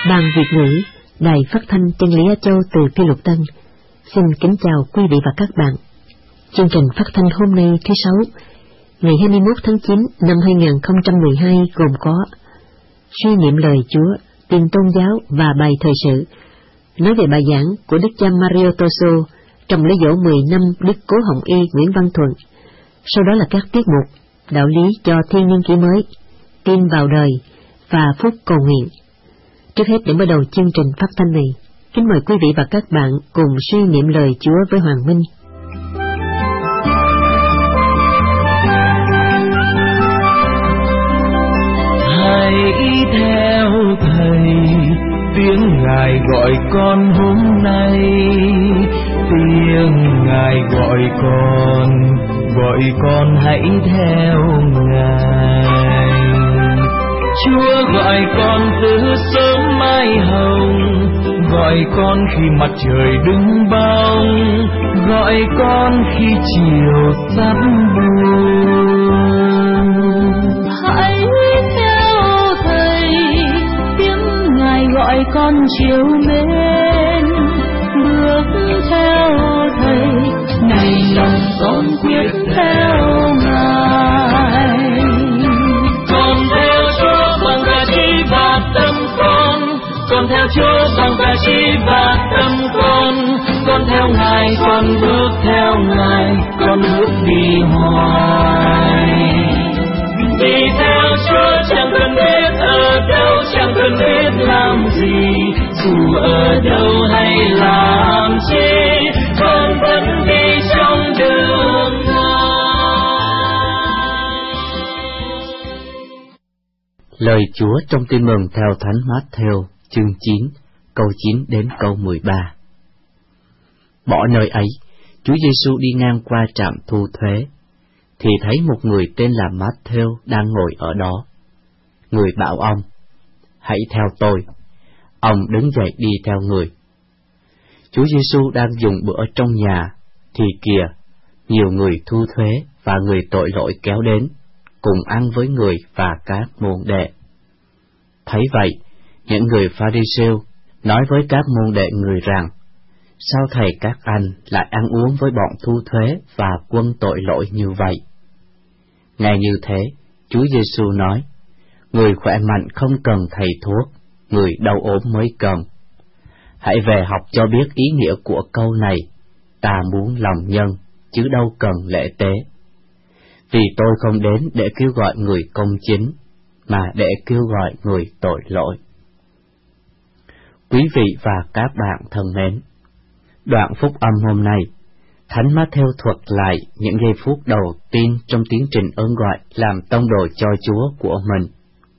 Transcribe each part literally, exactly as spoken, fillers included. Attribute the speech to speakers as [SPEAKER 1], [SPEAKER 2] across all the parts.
[SPEAKER 1] Ban Việt ngữ, Đài Phát thanh Chân lý Á Châu từ Phi Luật Tân. Xin kính chào quý vị và các bạn. Chương trình phát thanh hôm nay thứ Sáu, ngày hai mươi mốt tháng chín năm hai nghìn không trăm mười hai gồm có suy niệm lời Chúa, tin tôn giáo và bài thời sự, nói về bài giảng của Đức cha Mario Toso trong lễ dỗ mười năm Đức Cố Hồng Y Nguyễn Văn Thuận. Sau đó là các tiết mục đạo lý cho thiên niên kỷ mới, tin vào đời và phút cầu nguyện. Trước hết, để mở đầu chương trình phát thanh này, kính mời quý vị và các bạn cùng suy niệm lời Chúa với Hoàng Minh.
[SPEAKER 2] Hãy theo Thầy, tiếng Ngài gọi con hôm nay, tiếng Ngài gọi con, gọi con hãy theo Ngài. Chúa gọi con từ sớm mai hồng, gọi con khi mặt trời đứng bóng, gọi con khi chiều sắp buông.
[SPEAKER 3] Hãy theo Thầy, tiếng Ngài gọi con chiều mến, bước theo Thầy, này lòng con quyết theo Ngài. Con theo Chúa bằng cả trí và tâm con, con theo Ngài, con bước theo Ngài, con bước đi hoài. Đi theo Chúa chẳng cần biết ở đâu, chẳng cần biết làm gì, dù ở đâu hay làm chi, con vẫn đi trong đường Ngài.
[SPEAKER 4] Lời Chúa trong Tin mừng theo Thánh Mát-thêu chương chín, câu chín đến câu mười ba. Bỏ nơi ấy, Chúa Giêsu đi ngang qua trạm thu thuế, thì thấy một người tên là Mát-thêu đang ngồi ở đó. Người bảo ông: "Hãy theo tôi." Ông đứng dậy đi theo người. Chúa Giêsu đang dùng bữa trong nhà, thì kìa, nhiều người thu thuế và người tội lỗi kéo đến, cùng ăn với người và các môn đệ. Thấy vậy, những người Pha-ri-siêu nói với các môn đệ người rằng: "Sao thầy các anh lại ăn uống với bọn thu thuế và quân tội lỗi như vậy?" Ngay như thế, Chúa Giêsu nói: "Người khỏe mạnh không cần thầy thuốc, người đau ốm mới cần. Hãy về học cho biết ý nghĩa của câu này: ta muốn lòng nhân, chứ đâu cần lễ tế. Vì tôi không đến để kêu gọi người công chính, mà để kêu gọi người tội lỗi." Quý vị và các bạn thân mến, đoạn phúc âm hôm nay, Thánh Mát-thêu thuật lại những giây phút đầu tiên trong tiến trình ơn gọi làm tông đồ cho Chúa của mình.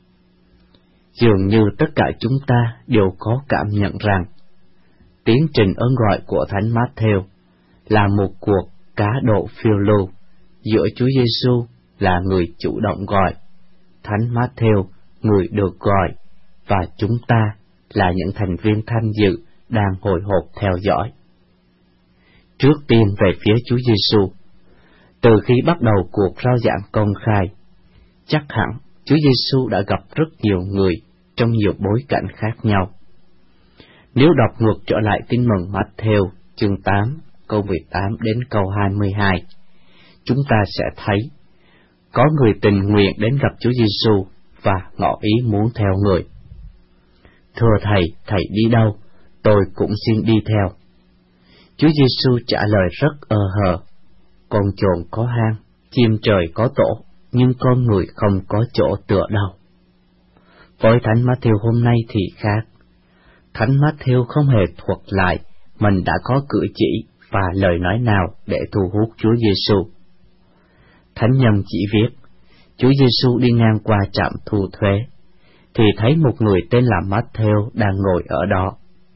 [SPEAKER 4] Dường như tất cả chúng ta đều có cảm nhận rằng tiến trình ơn gọi của Thánh Mát-thêu là một cuộc cá độ phiêu lưu giữa Chúa Giêsu là người chủ động gọi, Thánh Mát-thêu người được gọi, và chúng ta là những thành viên tham dự đang hồi hộp theo dõi. Trước tiên về phía Chúa Giêsu, từ khi bắt đầu cuộc rao giảng công khai, chắc hẳn Chúa Giêsu đã gặp rất nhiều người trong nhiều bối cảnh khác nhau. Nếu đọc ngược trở lại Tin mừng Mát-thêu chương tám, câu mười tám đến câu hai mươi hai, chúng ta sẽ thấy có người tình nguyện đến gặp Chúa Giêsu và ngỏ ý muốn theo người. "Thưa thầy, thầy đi đâu? Tôi cũng xin đi theo." Chúa Giêsu trả lời rất ơ hờ: "Con chồn có hang, chim trời có tổ, nhưng con người không có chỗ tựa đâu." Với Thánh Mát-thêu hôm nay thì khác. Thánh Mát-thêu không hề thuật lại mình đã có cử chỉ và lời nói nào để thu hút Chúa Giêsu. Thánh nhân chỉ viết: Chúa Giêsu đi ngang qua trạm thu thuế, thì thấy một người tên là Mát-thêu đang ngồi ở đó.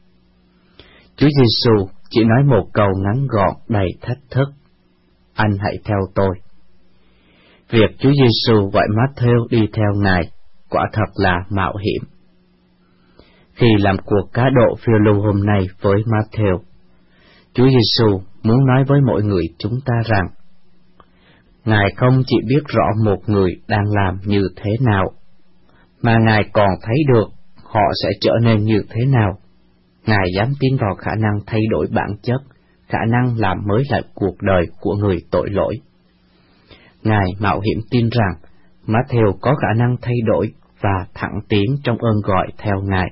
[SPEAKER 4] Chúa Giêsu chỉ nói một câu ngắn gọn đầy thách thức: "Anh hãy theo tôi." Việc Chúa Giêsu gọi Mát-thêu đi theo Ngài quả thật là mạo hiểm. Khi làm cuộc cá độ phiêu lưu hôm nay với Mát-thêu, Chúa Giêsu muốn nói với mọi người chúng ta rằng Ngài không chỉ biết rõ một người đang làm như thế nào, mà Ngài còn thấy được họ sẽ trở nên như thế nào. Ngài dám tin vào khả năng thay đổi bản chất, khả năng làm mới lại cuộc đời của người tội lỗi. Ngài mạo hiểm tin rằng Matthew có khả năng thay đổi và thẳng tiến trong ơn gọi theo Ngài.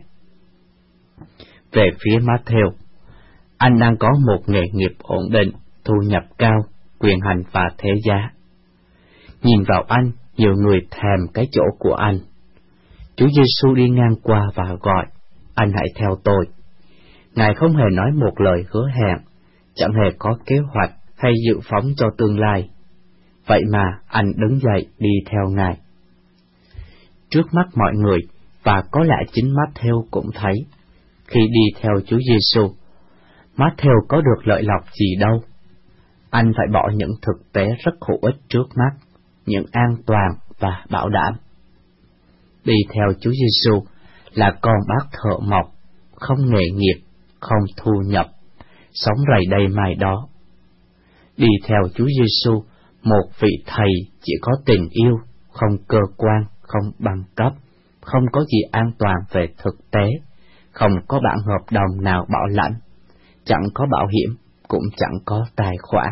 [SPEAKER 4] Về phía Matthew, anh đang có một nghề nghiệp ổn định, thu nhập cao, quyền hành và thế giá. Nhìn vào anh, nhiều người thèm cái chỗ của anh. Chúa Giêsu đi ngang qua và gọi, anh hãy theo tôi. Ngài không hề nói một lời hứa hẹn, chẳng hề có kế hoạch hay dự phóng cho tương lai. Vậy mà anh đứng dậy đi theo Ngài. Trước mắt mọi người, và có lẽ chính Matthew cũng thấy, khi đi theo Chúa Giêsu, Matthew có được lợi lộc gì đâu. Anh phải bỏ những thực tế rất hữu ích trước mắt, những an toàn và bảo đảm. Đi theo Chúa Giêsu là con bác thợ mộc, không nghề nghiệp, không thu nhập, sống rầy đây mai đó. Đi theo Chúa Giêsu, một vị thầy chỉ có tình yêu, không cơ quan, không bằng cấp, không có gì an toàn về thực tế, không có bản hợp đồng nào bảo lãnh, chẳng có bảo hiểm, cũng chẳng có tài khoản.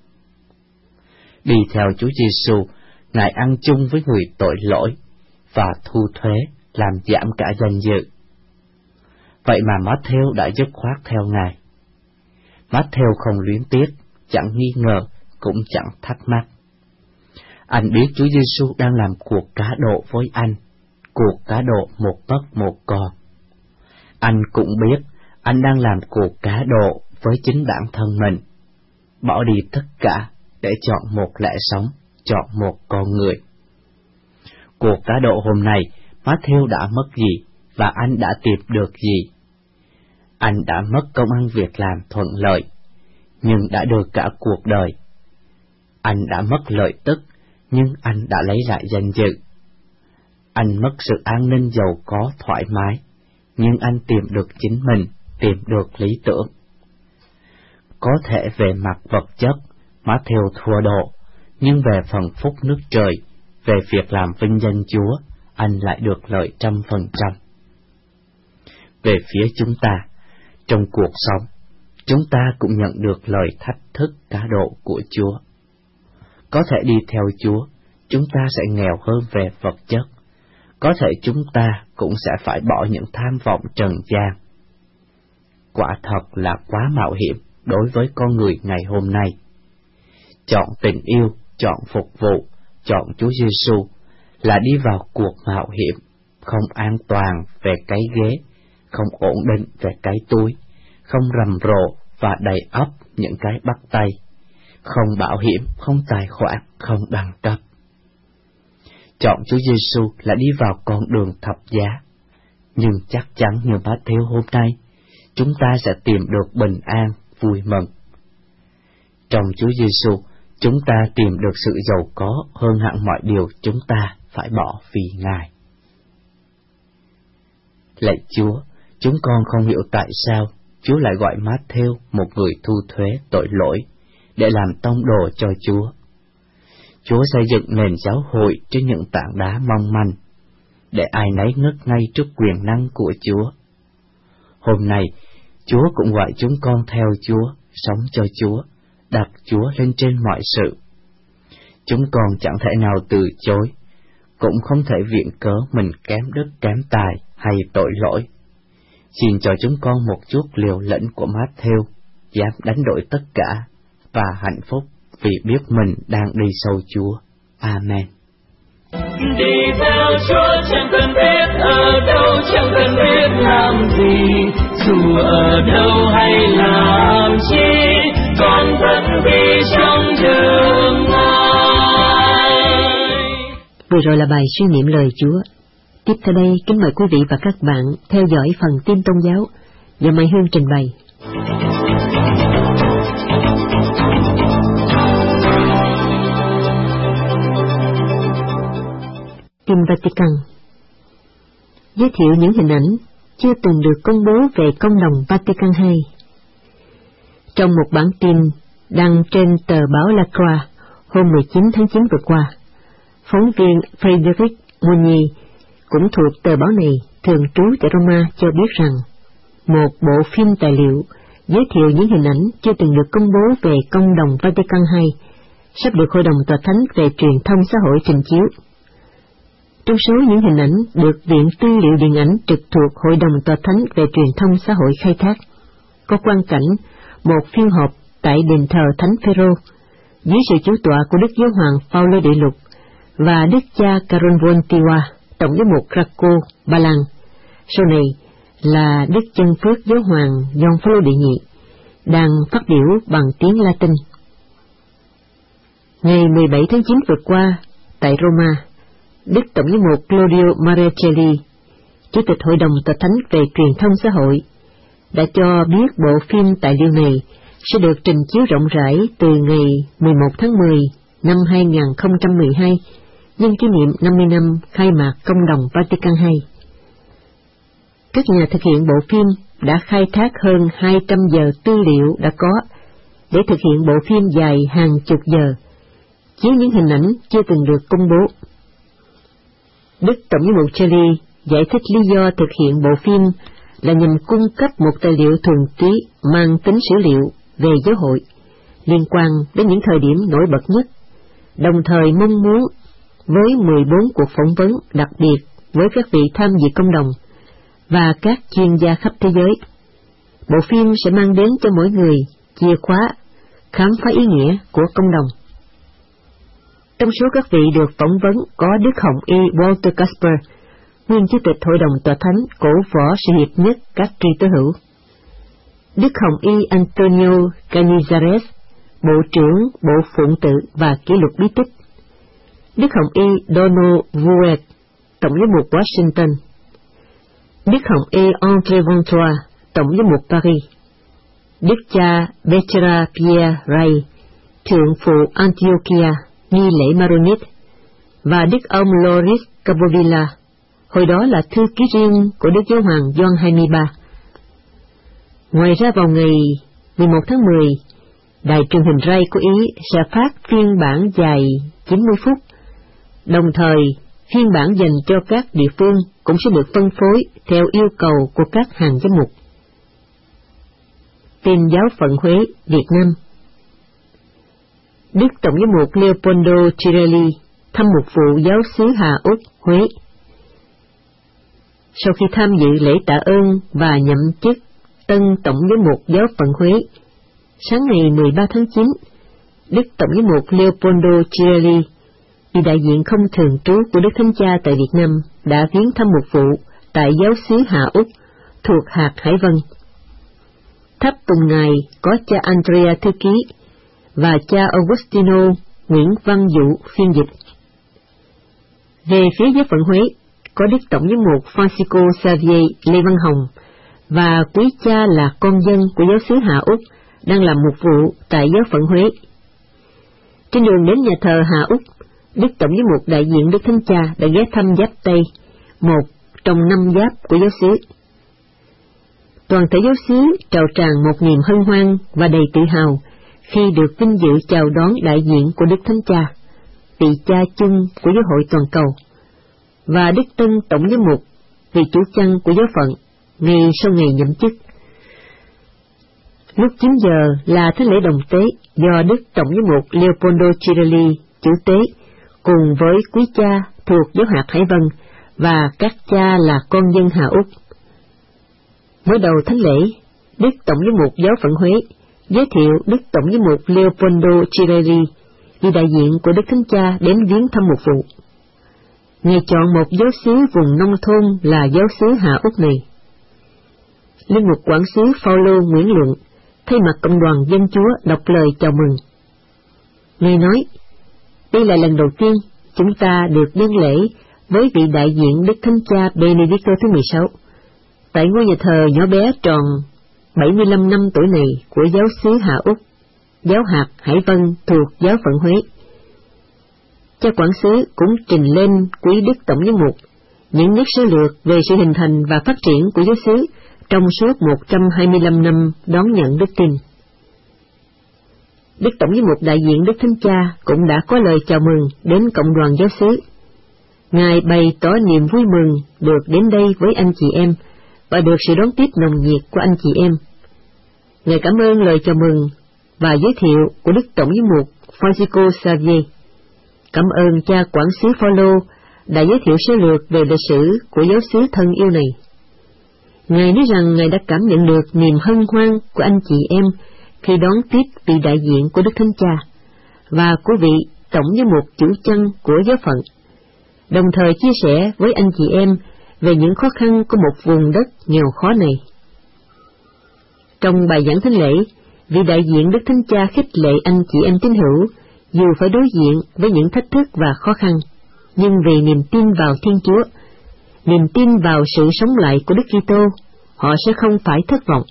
[SPEAKER 4] Đi theo Chúa Giêsu, Ngài ăn chung với người tội lỗi và thu thuế, làm giảm cả danh dự. Vậy mà Matthew đã dứt khoát theo Ngài. Matthew không luyến tiếc, chẳng nghi ngờ, cũng chẳng thắc mắc. Anh biết Chúa Giêsu đang làm cuộc cá độ với anh, cuộc cá độ một mất một còn. Anh cũng biết anh đang làm cuộc cá độ với chính bản thân mình, bỏ đi tất cả để chọn một lẽ sống, chọn một con người. Cuộc cá độ hôm nay, Matthew đã mất gì và anh đã tìm được gì? Anh đã mất công ăn việc làm thuận lợi, nhưng đã được cả cuộc đời. Anh đã mất lợi tức, nhưng anh đã lấy lại danh dự. Anh mất sự an ninh giàu có thoải mái, nhưng anh tìm được chính mình, tìm được lý tưởng. Có thể về mặt vật chất, Matthew thua độ, nhưng về phần phúc nước trời, về việc làm vinh danh Chúa, anh lại được lợi trăm phần trăm. Về phía chúng ta, trong cuộc sống, chúng ta cũng nhận được lời thách thức cá độ của Chúa. Có thể đi theo Chúa, chúng ta sẽ nghèo hơn về vật chất. Có thể chúng ta cũng sẽ phải bỏ những tham vọng trần gian. Quả thật là quá mạo hiểm đối với con người ngày hôm nay. Chọn tình yêu, chọn phục vụ, chọn Chúa Giêsu là đi vào cuộc mạo hiểm, không an toàn về cái ghế, không ổn định về cái túi, không rầm rộ và đầy ắp những cái bắt tay, không bảo hiểm, không tài khoản, không đẳng cấp. Chọn Chúa Giêsu là đi vào con đường thập giá, nhưng chắc chắn như Matthew hôm nay, chúng ta sẽ tìm được bình an, vui mừng. Trong Chúa Giêsu, chúng ta tìm được sự giàu có hơn hẳn mọi điều chúng ta phải bỏ vì Ngài. Lạy Chúa, chúng con không hiểu tại sao Chúa lại gọi Matthew, một người thu thuế tội lỗi, để làm tông đồ cho Chúa. Chúa xây dựng nền giáo hội trên những tảng đá mong manh, để ai nấy ngất ngay trước quyền năng của Chúa. Hôm nay, Chúa cũng gọi chúng con theo Chúa, sống cho Chúa, đặt Chúa lên trên mọi sự. Chúng con chẳng thể nào từ chối, cũng không thể viện cớ mình kém đức kém tài hay tội lỗi. Xin cho chúng con một chút liều lĩnh của Matthew, dám đánh đổi tất cả và hạnh phúc vì biết mình đang đi sâu Chúa. Amen.
[SPEAKER 3] Đi theo Chúa chẳng cần biết ở đâu, chẳng cần biết làm gì, dù ở đâu hay làm chi, con vẫn đi trong đường Ngài.
[SPEAKER 1] Vừa rồi là bài suy niệm lời Chúa. Tiếp theo đây, kính mời quý vị và các bạn theo dõi phần tin tôn giáo do Mai Hương trình bày. Tin Vatican giới thiệu những hình ảnh chưa từng được công bố về công đồng Vatican hai. Trong một bản tin đăng trên tờ báo La Croix hôm mười chín tháng chín vừa qua, phóng viên Frédéric Mounier cũng thuộc tờ báo này thường trú tại Roma cho biết rằng một bộ phim tài liệu giới thiệu những hình ảnh chưa từng được công bố về công đồng Vatican hai sắp được Hội đồng Tòa Thánh về Truyền thông xã hội trình chiếu. Trong số những hình ảnh được Viện Tư liệu Điện ảnh trực thuộc Hội đồng Tòa Thánh về Truyền thông xã hội khai thác, có quang cảnh một phiên họp tại đền thờ Thánh Phêrô dưới sự chủ tọa của Đức Giáo hoàng Phaolô Đệ Lục và Đức cha Karol Wojtyła, tổng giám mục Krakow, Ba Lan, sau này là Đức Chân Phước Giáo hoàng Gioan Phaolô Đệ Nhị, đang phát biểu bằng tiếng Latin. Ngày mười bảy tháng chín vừa qua, tại Roma, Đức Tổng giám mục Claudio Marcelli, Chủ tịch Hội đồng Tòa Thánh về Truyền thông xã hội, đã cho biết bộ phim tài liệu này sẽ được trình chiếu rộng rãi từ ngày mười một tháng mười năm hai nghìn không trăm mười hai, nhân kỷ niệm năm mươi năm khai mạc Công đồng Vatican hai. Các nhà thực hiện bộ phim đã khai thác hơn hai trăm giờ tư liệu đã có để thực hiện bộ phim dài hàng chục giờ, chiếu những hình ảnh chưa từng được công bố. Đức Tổng giám mục Cherry giải thích lý do thực hiện bộ phim là nhằm cung cấp một tài liệu thuần túy mang tính sử liệu về giáo hội, liên quan đến những thời điểm nổi bật nhất, đồng thời mong muốn với mười bốn cuộc phỏng vấn đặc biệt với các vị tham dự công đồng và các chuyên gia khắp thế giới. Bộ phim sẽ mang đến cho mỗi người chìa khóa khám phá ý nghĩa của công đồng. Trong số các vị được phỏng vấn có Đức Hồng Y Walter Casper, nguyên Chủ tịch Hội đồng Tòa Thánh cổ võ sự hiệp nhất các tri tứ hữu; Đức Hồng Y Antonio Canizares, Bộ trưởng Bộ Phụng tự và Kỷ luật bí tích; Đức Hồng Y Donald Vuet, Tổng giám mục Washington; Đức Hồng Y André Ventura, Tổng giám mục Paris; Đức cha Becerra Pierre Ray, Thượng phụ Antiochia, nghi lễ Maronite; và Đức ông Loris Capovilla, hồi đó là thư ký riêng của Đức Giáo hoàng Gioan hai mươi ba. Ngoài ra, vào ngày mười một tháng mười, đài truyền hình Rai của Ý sẽ phát phiên bản dài chín mươi phút, đồng thời phiên bản dành cho các địa phương cũng sẽ được phân phối theo yêu cầu của các hàng giám mục. Tin giáo phận Huế, Việt Nam. Đức Tổng giám mục Leopoldo Cirelli thăm một vụ giáo xứ Hà Úc, Huế. Sau khi tham dự lễ tạ ơn và nhậm chức tân Tổng giám mục giáo phận Huế, sáng ngày mười ba tháng chín, Đức Tổng giám mục Leopoldo Cirelli, vị đại diện không thường trú của Đức Thánh Cha tại Việt Nam, đã viếng thăm một vụ tại giáo xứ Hà Úc thuộc hạt Hải Vân. Tháp tùng ngài có cha Andrea thư ký và cha Augustino Nguyễn Văn Dụ phiên dịch. Về phía giáo phận Huế, có Đức Tổng giám mục Francisco Xavier Lê Văn Hồng và quý cha là con dân của giáo xứ Hà Úc đang làm một vụ tại giáo phận Huế. Trên đường đến nhà thờ Hà Úc, Đức Tổng giám mục đại diện Đức Thánh Cha đã ghé thăm giáp Tây, một trong năm giáp của giáo xứ. Toàn thể giáo xứ trào tràn một niềm hân hoan và đầy tự hào khi được vinh dự chào đón đại diện của Đức Thánh Cha, vị cha chung của giáo hội toàn cầu, và Đức Tân Tổng giám mục, vị chủ chăn của giáo phận, ngay sau ngày nhậm chức. Lúc chín giờ là thánh lễ đồng tế do Đức Tổng giám mục Leopoldo Cirelli chủ tế cùng với quý cha thuộc giáo hạt Hải Vân và các cha là con dân Hà Úc. Mới đầu thánh lễ, Đức Tổng giám mục giáo phận Huế giới thiệu Đức Tổng giám mục Leopoldo Cirelli, vị đại diện của Đức Thánh Cha đến viếng thăm một vụ. Ngài chọn một giáo xứ vùng nông thôn là giáo xứ Hà Úc này. Linh mục quản xứ Phaolô Nguyễn Luận thay mặt cộng đoàn dân Chúa đọc lời chào mừng. Ngài nói, đây là lần đầu tiên chúng ta được đương lễ với vị đại diện Đức Thánh Cha Benedicto thứ mười sáu, tại ngôi nhà thờ nhỏ bé tròn bảy mươi lăm năm tuổi này của giáo xứ Hà Úc, giáo hạt Hải Vân thuộc giáo phận Huế. Cha quản xứ cũng trình lên quý Đức Tổng giám mục những nét sơ lược về sự hình thành và phát triển của giáo xứ trong suốt một trăm hai mươi lăm năm đón nhận đức tin. Đức Tổng giám mục đại diện Đức Thánh Cha cũng đã có lời chào mừng đến cộng đoàn giáo xứ. Ngài bày tỏ niềm vui mừng được đến đây với anh chị em và được sự đón tiếp nồng nhiệt của anh chị em. Ngài cảm ơn lời chào mừng và giới thiệu của Đức Tổng giám mục Francisco Xavier. Cảm ơn cha quản sứ Phaolô đã giới thiệu sơ lược về lịch sử của giáo xứ thân yêu này. Ngài nói rằng Ngài đã cảm nhận được niềm hân hoan của anh chị em khi đón tiếp vị đại diện của Đức Thánh Cha và của vị Tổng giám mục chủ chăn của giáo phận, đồng thời chia sẻ với anh chị em về những khó khăn của một vùng đất nghèo khó này. Trong bài giảng thánh lễ, vị đại diện Đức Thánh Cha khích lệ anh chị em tín hữu dù phải đối diện với những thách thức và khó khăn, nhưng vì niềm tin vào Thiên Chúa, niềm tin vào sự sống lại của Đức Kitô, họ sẽ không phải thất vọng.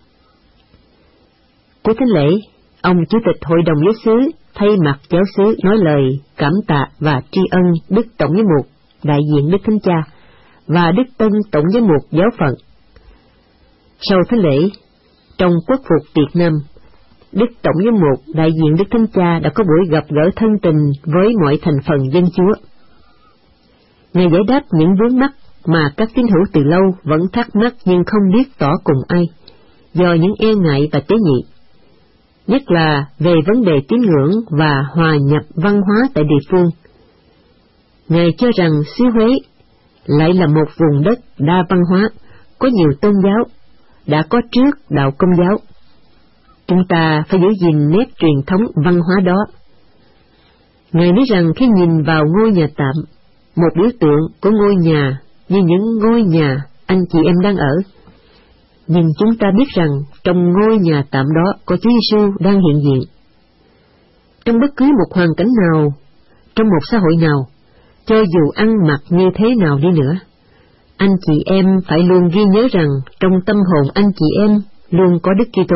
[SPEAKER 1] Cuối thánh lễ, ông Chủ tịch Hội đồng Giáo xứ thay mặt giáo xứ nói lời cảm tạ và tri ân Đức Tổng giám mục, đại diện Đức Thánh Cha và Đức Tân Tổng giám mục giáo phận. Sau thánh lễ, trong quốc phục Việt Nam, Đức Tổng giám mục đại diện Đức Thánh Cha đã có buổi gặp gỡ thân tình với mọi thành phần dân Chúa. Ngài giải đáp những vướng mắc mà các tín hữu từ lâu vẫn thắc mắc nhưng không biết tỏ cùng ai, do những e ngại và tế nhị, nhất là về vấn đề tín ngưỡng và hòa nhập văn hóa tại địa phương. Ngài cho rằng xứ Huế lại là một vùng đất đa văn hóa, có nhiều tôn giáo, đã có trước đạo Công giáo. Chúng ta phải giữ gìn nét truyền thống văn hóa đó. Ngài nói rằng khi nhìn vào ngôi nhà tạm, một biểu tượng của ngôi nhà như những ngôi nhà anh chị em đang ở, nhưng chúng ta biết rằng trong ngôi nhà tạm đó có Chúa Giêsu đang hiện diện. Trong bất cứ một hoàn cảnh nào, trong một xã hội nào, cho dù ăn mặc như thế nào đi nữa, anh chị em phải luôn ghi nhớ rằng trong tâm hồn anh chị em luôn có Đức Kitô.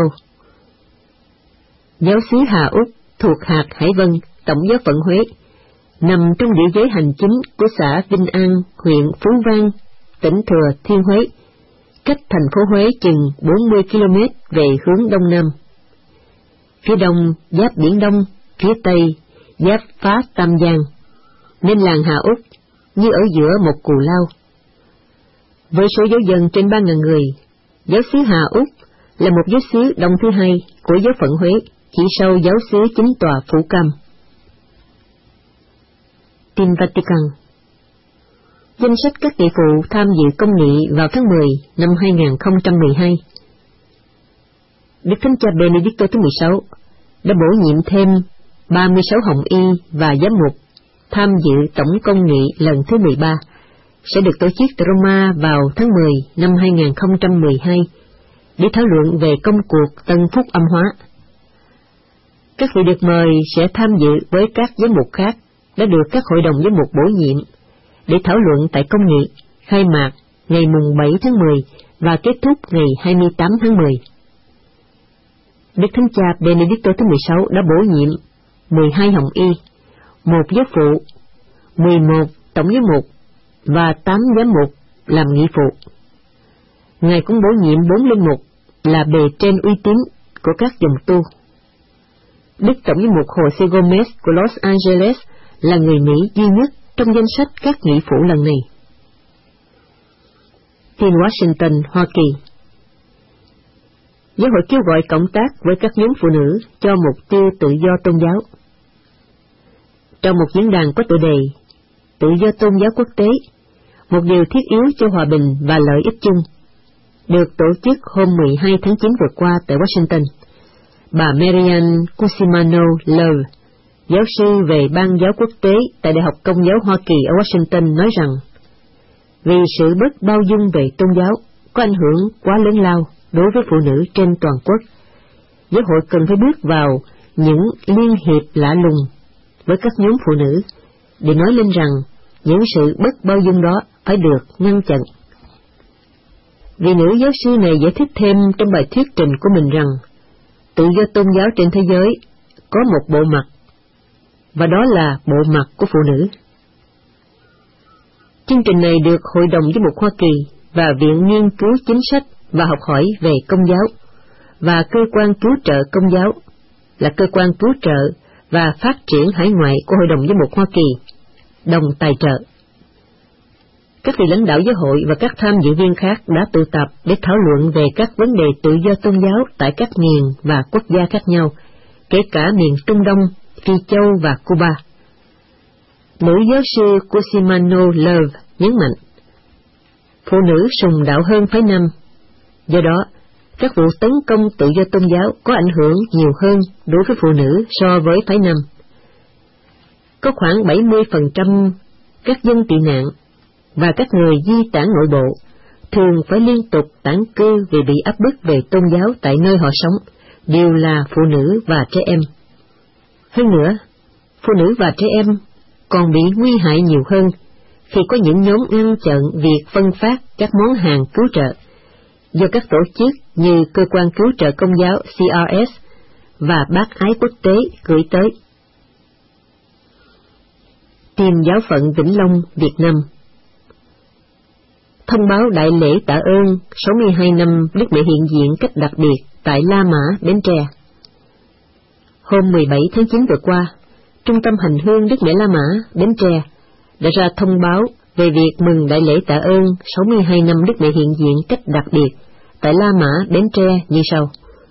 [SPEAKER 1] Giáo xứ Hà Úc thuộc hạt Hải Vân, Tổng giáo phận Huế, nằm trong địa giới hành chính của xã Vinh An, huyện Phú Vang, tỉnh Thừa Thiên Huế, cách thành phố Huế chừng bốn mươi ki lô mét về hướng đông nam. Phía đông giáp Biển Đông, phía tây giáp phá Tam Giang, nên làng Hà Úc như ở giữa một cù lao. Với số giáo dân trên ba nghìn người, giáo xứ Hà Úc là một giáo xứ đông thứ hai của giáo phận Huế, chỉ sau giáo xứ chính tòa Phủ Cam. Tin Vatican. Danh sách các nghị phụ tham dự công nghị vào tháng mười năm hai nghìn không trăm mười hai. Đức Thánh Cha Benedicto thứ mười sáu đã bổ nhiệm thêm ba mươi sáu hồng y và giám mục tham dự tổng công nghị lần thứ mười ba, sẽ được tổ chức tại Roma vào tháng mười năm hai nghìn không trăm mười hai để thảo luận về công cuộc tân phúc âm hóa. Các vị được mời sẽ tham dự với các giám mục khác đã được các hội đồng giám mục bổ nhiệm để thảo luận tại công nghị khai mạc ngày mùng bảy tháng mười và kết thúc ngày hai mươi tám tháng mười. Đức Thánh Cha Benedicto thứ mười sáu đã bổ nhiệm mười hai hồng y, một giáo phụ, mười một tổng giám mục và tám giám mục làm nghị phụ. Ngài cũng bổ nhiệm bốn linh mục là bề trên uy tín của các dòng tu. Đức Tổng giám mục Jose Gomez của Los Angeles là người Mỹ duy nhất trong danh sách các nghị phụ lần này. Tin Washington, Hoa Kỳ. Giáo hội kêu gọi cộng tác với các nhóm phụ nữ cho mục tiêu tự do tôn giáo. Trong một diễn đàn có tựa đề Tự do tôn giáo quốc tế, một điều thiết yếu cho hòa bình và lợi ích chung, được tổ chức hôm mười hai tháng chín vừa qua tại Washington, bà Marianne Cusimano Love, giáo sư về ban giáo quốc tế tại Đại học Công giáo Hoa Kỳ ở Washington nói rằng, vì sự bất bao dung về tôn giáo có ảnh hưởng quá lớn lao đối với phụ nữ trên toàn quốc, giáo hội cần phải bước vào những liên hiệp lạ lùng với các nhóm phụ nữ để nói lên rằng những sự bất bao dung đó phải được ngăn chặn. Vị nữ giáo sư này giải thích thêm trong bài thuyết trình của mình rằng tự do tôn giáo trên thế giới có một bộ mặt, và đó là bộ mặt của phụ nữ. Chương trình này được Hội đồng Giám mục Hoa Kỳ và Viện Nghiên cứu Chính sách và Học hỏi về Công giáo và Cơ quan Cứu trợ Công giáo là cơ quan cứu trợ và phát triển hải ngoại của Hội đồng Giám mục Hoa Kỳ đồng tài trợ. Các vị lãnh đạo giáo hội và các tham dự viên khác đã tụ tập để thảo luận về các vấn đề tự do tôn giáo tại các miền và quốc gia khác nhau, kể cả miền Trung Đông, Phi Châu và Cuba. Nữ giáo sư Cusimano Love nhấn mạnh, phụ nữ sùng đạo hơn phái nam. Do đó, các vụ tấn công tự do tôn giáo có ảnh hưởng nhiều hơn đối với phụ nữ so với phái nam. Có khoảng bảy mươi phần trăm các dân tị nạn và các người di tản nội bộ thường phải liên tục tản cư vì bị áp bức về tôn giáo tại nơi họ sống, đều là phụ nữ và trẻ em. Hơn nữa, phụ nữ và trẻ em còn bị nguy hại nhiều hơn khi có những nhóm ngăn chặn việc phân phát các món hàng cứu trợ do các tổ chức như Cơ quan Cứu trợ Công giáo C R S và Bác Ái Quốc tế gửi tới. Tin Giáo phận Vĩnh Long, Việt Nam. Thông báo đại lễ tạ ơn sáu mươi hai năm Đức Mẹ hiện diện cách đặc biệt tại La Mã, Bến Tre. Hôm mười bảy tháng chín vừa qua, Trung tâm Hành hương Đức Mẹ La Mã, Bến Tre đã ra thông báo về việc mừng đại lễ tạ ơn sáu mươi hai năm Đức Mẹ hiện diện cách đặc biệt tại La Mã, Bến Tre như sau.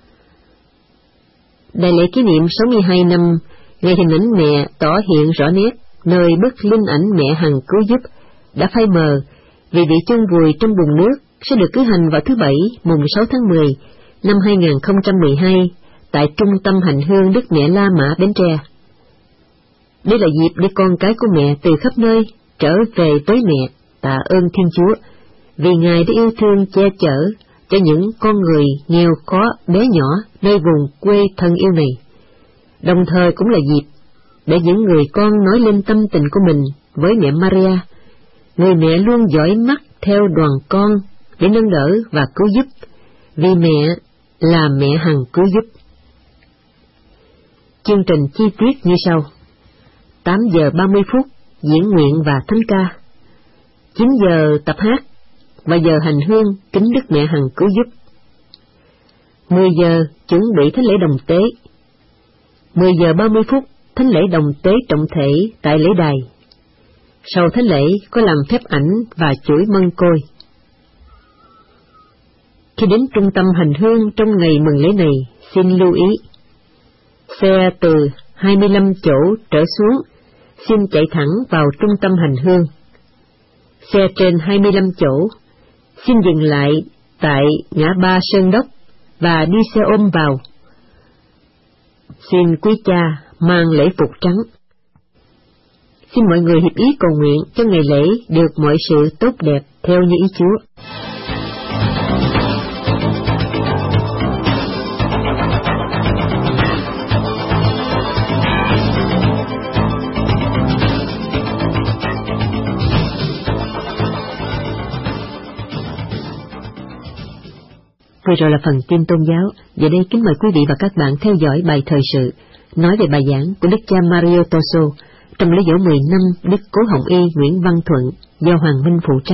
[SPEAKER 1] Đại lễ kỷ niệm sáu mươi hai năm ngày hình ảnh mẹ tỏ hiện rõ nét nơi bức linh ảnh mẹ hằng cứu giúp đã phai mờ vì bị chôn vùi trong bùn nước sẽ được cử hành vào thứ Bảy mùng sáu tháng mười năm hai nghìn không trăm mười hai tại Trung tâm Hành hương Đức Mẹ La Mã, Bến Tre. Đây là dịp để con cái của mẹ từ khắp nơi trở về với mẹ tạ ơn Thiên Chúa vì Ngài đã yêu thương che chở cho những con người nghèo khó bé nhỏ nơi vùng quê thân yêu này. Đồng thời cũng là dịp để những người con nói lên tâm tình của mình với mẹ Maria, người mẹ luôn dõi mắt theo đoàn con để nâng đỡ và cứu giúp, vì mẹ là mẹ hằng cứu giúp. Chương trình chi tiết như sau. tám giờ ba mươi phút diễn nguyện và thánh ca, chín giờ tập hát và giờ hành hương kính Đức Mẹ hằng cứu giúp. mười giờ chuẩn bị thánh lễ đồng tế. mười giờ ba mươi phút thánh lễ đồng tế trọng thể tại lễ đài. Sau thánh lễ có làm phép ảnh và chuỗi mân côi. Khi đến trung tâm hành hương trong ngày mừng lễ này, xin lưu ý. Xe từ hai mươi lăm chỗ trở xuống xin chạy thẳng vào trung tâm hành hương. Xe trên hai mươi lăm chỗ xin dừng lại tại ngã ba Sơn Đốc và đi xe ôm vào. Xin quý cha mang lễ phục trắng. Xin mọi người hiệp ý cầu nguyện cho ngày lễ được mọi sự tốt đẹp theo như ý Chúa. Vừa rồi là phần tin tôn giáo. Giờ đây kính mời quý vị và các bạn theo dõi bài thời sự nói về bài giảng của Đức cha Mario Toso trong lễ dỗ mười năm Đức Cố Hồng Y Nguyễn Văn Thuận do Hoàng Minh phụ trách.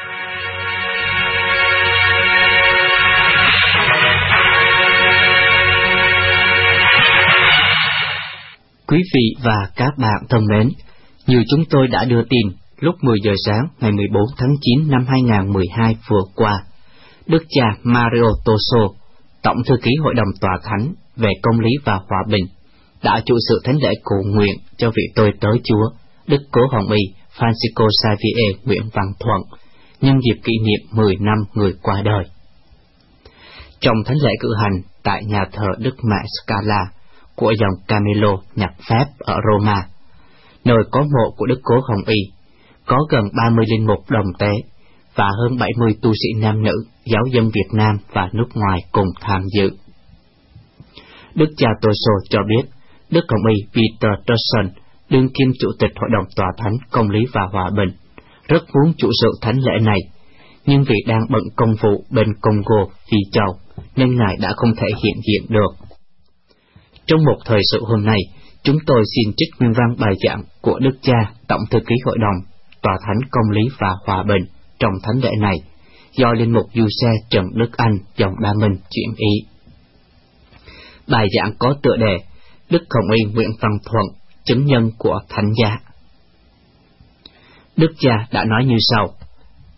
[SPEAKER 4] Quý vị và các bạn thân mến, như chúng tôi đã đưa tin lúc mười giờ sáng ngày mười bốn tháng chín năm hai nghìn không trăm mười hai vừa qua, Đức cha Mario Toso, Tổng thư ký Hội đồng Tòa Thánh về Công lý và Hòa bình, đã chủ sự thánh lễ cầu nguyện cho vị tôi tớ Chúa Đức Cố Hồng Y Francisco Xavier Nguyễn Văn Thuận nhân dịp kỷ niệm mười năm người qua đời. Trong thánh lễ cử hành tại nhà thờ Đức Mẹ Scala của dòng Camillo nhạc phép ở Roma, nơi có mộ của Đức Cố Hồng Y, có gần ba mươi linh mục đồng tế và hơn bảy mươi tu sĩ nam nữ, giáo dân Việt Nam và nước ngoài cùng tham dự. Đức cha Toso cho biết, Đức Hồng Y Peter Turson, đương kim chủ tịch Hội đồng Tòa Thánh Công lý và Hòa bình, rất muốn chủ sự thánh lễ này, nhưng vì đang bận công vụ bên Congo, Phi Châu, nên Ngài đã không thể hiện diện được. Trong một thời sự hôm nay, chúng tôi xin trích nguyên văn bài giảng của Đức cha Tổng thư ký Hội đồng Tòa Thánh Công lý và Hòa bình trong thánh lễ này, do linh mục Du Xe Trần Đức Anh dòng Đa Minh chuyển ý. Bài giảng có tựa đề Đức Hồng Y Nguyễn Văn Thuận, chứng nhân của Thánh giá. Đức cha đã nói như sau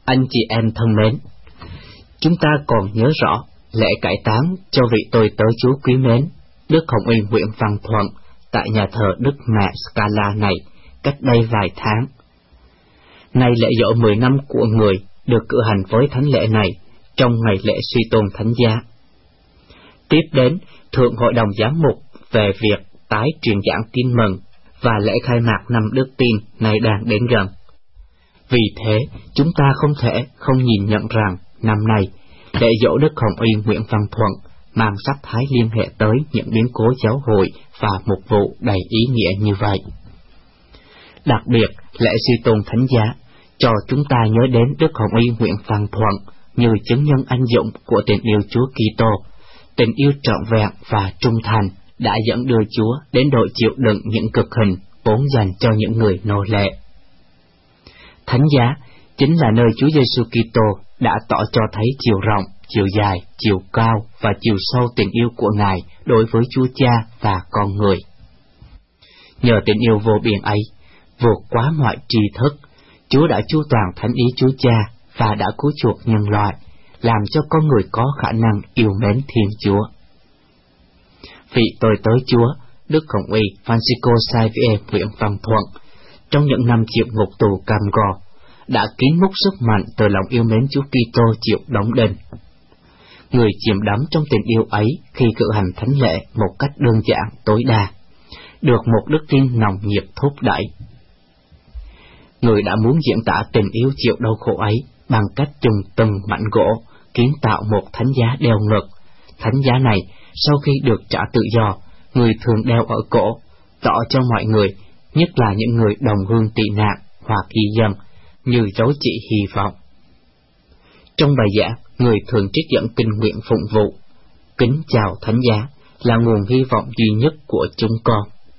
[SPEAKER 4] Anh chị em thân mến, chúng ta còn nhớ rõ lễ cải táng cho vị tôi tớ Chúa quý mến Đức Hồng Y Nguyễn Văn Thuận tại nhà thờ Đức Mẹ Scala này cách đây vài tháng. Nay lễ dỗ mười năm của người được cử hành với thánh lễ này trong ngày lễ suy tôn thánh giá. Tiếp đến, Thượng Hội đồng Giám mục về việc tái truyền giảng tin mừng và lễ khai mạc năm Đức Tin này đang đến gần. Vì thế, chúng ta không thể không nhìn nhận rằng năm nay, lễ dỗ Đức Hồng Y Nguyễn Văn Thuận mang sắc thái liên hệ tới những biến cố giáo hội và mục vụ đầy ý nghĩa như vậy. Đặc biệt, lễ suy tôn thánh giá cho chúng ta nhớ đến Đức Hồng Y Nguyễn Văn Thuận như chứng nhân anh dũng của tình yêu Chúa Kitô, tình yêu trọn vẹn và trung thành đã dẫn đưa Chúa đến độ chịu đựng những cực hình vốn dành cho những người nô lệ. Thánh giá chính là nơi Chúa Giêsu Kitô đã tỏ cho thấy chiều rộng, chiều dài, chiều cao và chiều sâu tình yêu của Ngài đối với Chúa Cha và con người. Nhờ tình yêu vô biên ấy, vượt quá mọi tri thức, Chúa đã chu toàn thánh ý Chúa Cha và đã cứu chuộc nhân loại, làm cho con người có khả năng yêu mến Thiên Chúa. Vị tôi tớ Chúa, Đức Hồng Y Francisco Xavier Nguyễn Văn Thuận, trong những năm chịu ngục tù cam go, đã kín múc sức mạnh từ lòng yêu mến Chúa Kitô chịu đóng đinh. Người chìm đắm trong tình yêu ấy khi cử hành thánh lễ một cách đơn giản tối đa, được một đức tin nồng nhiệt thúc đẩy. Người đã muốn diễn tả tình yêu chịu đau khổ ấy bằng cách dùng từng mảnh gỗ kiến tạo một thánh giá đeo ngực. Thánh giá này, sau khi được trả tự do, người thường đeo ở cổ, tỏ cho mọi người, nhất là những người đồng hương tị nạn hoặc di dân, như dấu chỉ hy vọng. Trong bài giảng, người thường trích dẫn kinh nguyện phụng vụ. Kính chào thánh giá là nguồn hy vọng duy nhất của chúng con.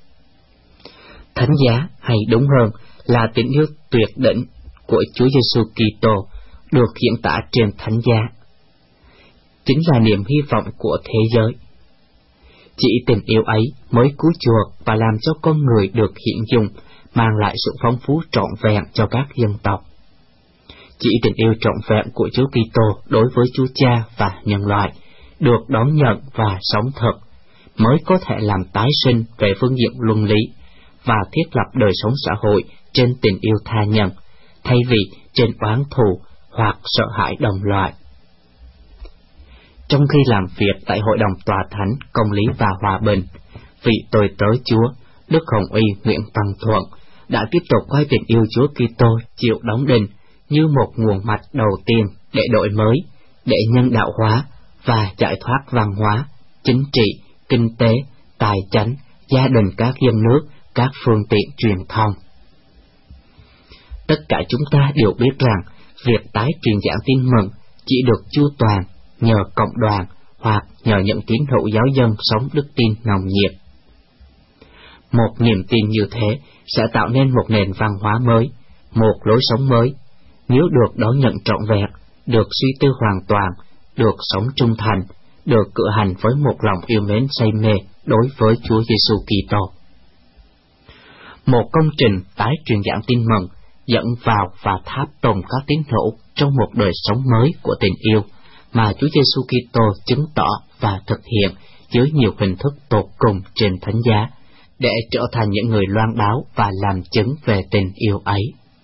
[SPEAKER 4] Thánh giá, hay đúng hơn là tình yêu tuyệt đỉnh của Chúa Giêsu Kitô được diễn tả trên thánh giá. Chính là niềm hy vọng của thế giới. Chỉ tình yêu ấy mới cứu chuộc và làm cho con người được hiện dùng, mang lại sự phong phú trọn vẹn cho các dân tộc. Chỉ tình yêu trọn vẹn của Chúa Kitô đối với Chúa Cha và nhân loại được đón nhận và sống thật mới có thể làm tái sinh về phương diện luân lý và thiết lập đời sống xã hội trên tình yêu tha nhân, thay vì trên oán thù hoặc sợ hãi đồng loại. Trong khi làm việc tại Hội đồng Tòa Thánh, Công lý và Hòa bình, vị tôi tớ Chúa, Đức Hồng Y Nguyễn Văn Thuận đã tiếp tục coi tình yêu Chúa Kitô chịu đóng đinh như một nguồn mạch đầu tiên để đổi mới, để nhân đạo hóa và giải thoát văn hóa, chính trị, kinh tế, tài chánh, gia đình các dân nước, các phương tiện truyền thông. Tất cả chúng ta đều biết rằng việc tái truyền giảng tin mừng chỉ được chu toàn nhờ cộng đoàn hoặc nhờ những tín hữu giáo dân sống đức tin nồng nhiệt. Một niềm tin như thế sẽ tạo nên một nền văn hóa mới, một lối sống mới, nếu được đón nhận trọn vẹn, được suy tư hoàn toàn, được sống trung thành, được cử hành với một lòng yêu mến say mê đối với Chúa Giêsu Kitô. Một công trình tái truyền giảng tin mừng dẫn vào và tháp tùng các tín hữu trong một đời sống mới của tình yêu mà Chúa Giêsu Kitô chứng tỏ và thực hiện dưới nhiều hình thức tột cùng trên thánh giá, để trở thành những người loan báo và làm chứng về tình yêu ấy.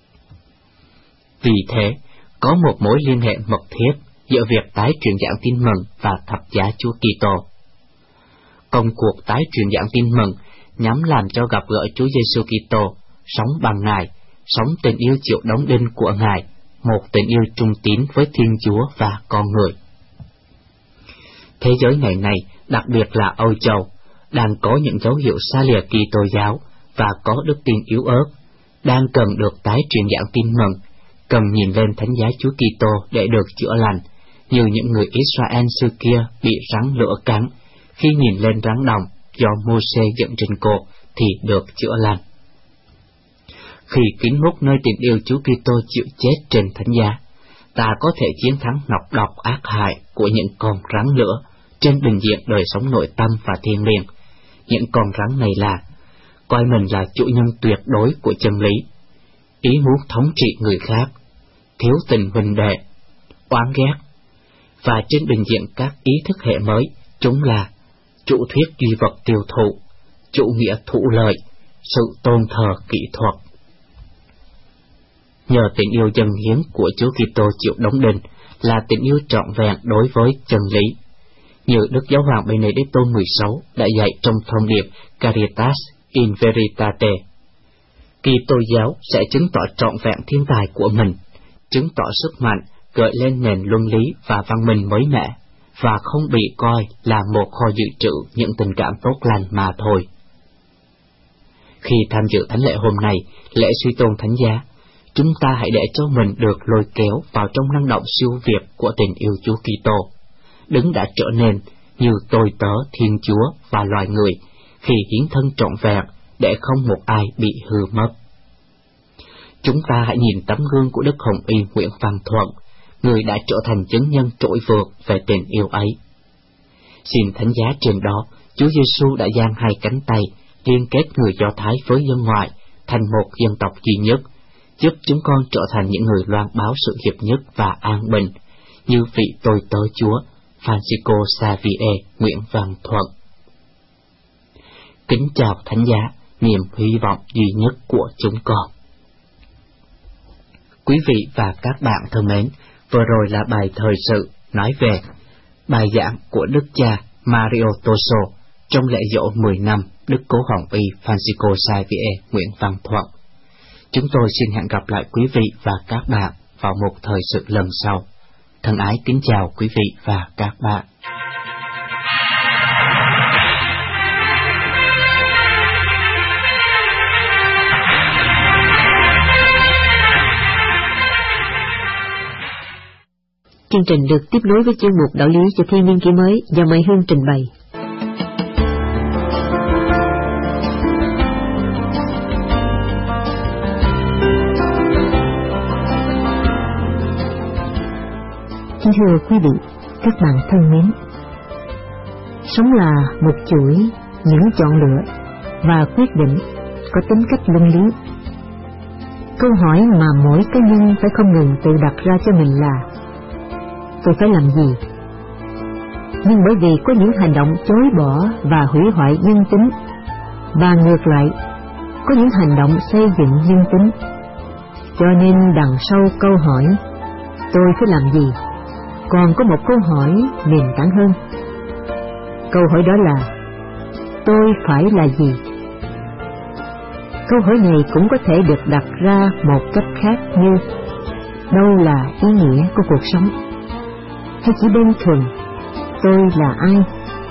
[SPEAKER 4] Vì thế, có một mối liên hệ mật thiết giữa việc tái truyền giảng tin mừng và thập giá Chúa Kitô. Công cuộc tái truyền giảng tin mừng nhắm làm cho gặp gỡ Chúa Giêsu Kitô, sống bằng Ngài, sống tình yêu chịu đóng đinh của Ngài, một tình yêu trung tín với Thiên Chúa và con người. Thế giới ngày nay, đặc biệt là Âu Châu, đang có những dấu hiệu xa lìa Kitô giáo và có đức tin yếu ớt, đang cần được tái truyền giảng tin mừng, cần nhìn lên thánh giá Chúa Kitô để được chữa lành, như những người Israel xưa kia bị rắn lửa cắn, khi nhìn lên rắn đồng do Mô-sê dựng trên cột thì được chữa lành. Khi kín múc nơi tình yêu Chúa Kitô chịu chết trên thánh giá, ta có thể chiến thắng nọc độc ác hại của những con rắn lửa trên bình diện đời sống nội tâm và thiêng liêng. Những con rắn này là coi mình là chủ nhân tuyệt đối của chân lý, ý muốn thống trị người khác, thiếu tình huynh đệ, oán ghét, và trên bình diện các ý thức hệ mới, chúng là chủ thuyết duy vật tiêu thụ, chủ nghĩa thụ lợi, sự tôn thờ kỹ thuật. Nhờ tình yêu dâng hiến của Chúa Kitô chịu đóng đinh là tình yêu trọn vẹn đối với chân lý, như Đức Giáo hoàng Benedicto mười sáu đã dạy trong thông điệp Caritas in Veritate. Kitô giáo sẽ chứng tỏ trọn vẹn thiên tài của mình, chứng tỏ sức mạnh, gợi lên nền luân lý và văn minh mới mẻ, và không bị coi là một kho dự trữ những tình cảm tốt lành mà thôi. Khi tham dự thánh lễ hôm nay, lễ suy tôn thánh giá, chúng ta hãy để cho mình được lôi kéo vào trong năng động siêu việt của tình yêu Chúa Kitô, đấng đã trở nên như tôi tớ Thiên Chúa và loài người khi hiến thân trọn vẹn để không một ai bị hư mất. Chúng ta hãy nhìn tấm gương của Đức Hồng Y Nguyễn Văn Thuận, người đã trở thành chứng nhân trỗi vượt về tình yêu ấy. Xin thánh giá trên đó, Chúa Giêsu đã giang hai cánh tay liên kết người Do Thái với dân ngoại thành một dân tộc duy nhất, giúp chúng con trở thành những người loan báo sự hiệp nhất và an bình, như vị tôi tớ Chúa Francisco Xavier Nguyễn Văn Thuận. Kính chào thánh giá, niềm hy vọng duy nhất của chúng con. Quý vị và các bạn thân mến, vừa rồi là bài thời sự nói về bài giảng của Đức cha Mario Toso trong lễ dỗ mười năm Đức Cố Hồng Y Francisco Xavier Nguyễn Văn Thuận. Chúng tôi xin hẹn gặp lại quý vị và các bạn vào một thời sự lần sau. Thân ái kính chào quý vị và các bạn.
[SPEAKER 1] Chương trình được tiếp nối với chương mục đạo lý cho thiên niên kỷ mới do Mai Hương trình bày. Kính thưa quý vị, các bạn thân mến, sống là một chuỗi những chọn lựa và quyết định có tính cách luân lý. Câu hỏi mà mỗi cá nhân phải không ngừng tự đặt ra cho mình là: tôi phải làm gì? Nhưng bởi vì có những hành động chối bỏ và hủy hoại nhân tính, và ngược lại, có những hành động xây dựng nhân tính, cho nên đằng sau câu hỏi tôi phải làm gì còn có một câu hỏi nền tảng hơn. Câu hỏi đó là: tôi phải là gì? Câu hỏi này cũng có thể được đặt ra một cách khác như: đâu là ý nghĩa của cuộc sống? Hay chỉ đơn thuần tôi là ai?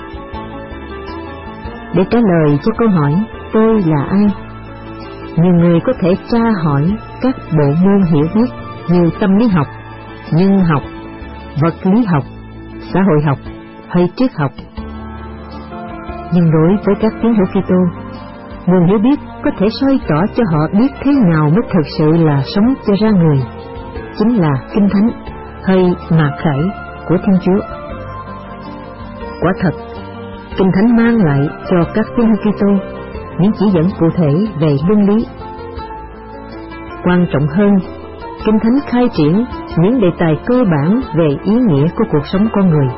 [SPEAKER 1] Để trả lời cho câu hỏi tôi là ai, nhiều người có thể tra hỏi các bộ môn hiểu biết như tâm lý học, nhân học, vật lý học, xã hội học hay triết học. Nhưng đối với các tín hữu Kitô, nguồn hiểu biết có thể soi tỏ cho họ biết thế nào mới thực sự là sống cho ra người, chính là Kinh Thánh hay mạt khải của Thiên Chúa. Quả thật, Kinh Thánh mang lại cho các tín hữu Kitô những chỉ dẫn cụ thể về luân lý. Quan trọng hơn, Kinh Thánh khai triển những đề tài cơ bản về ý nghĩa của cuộc sống con người.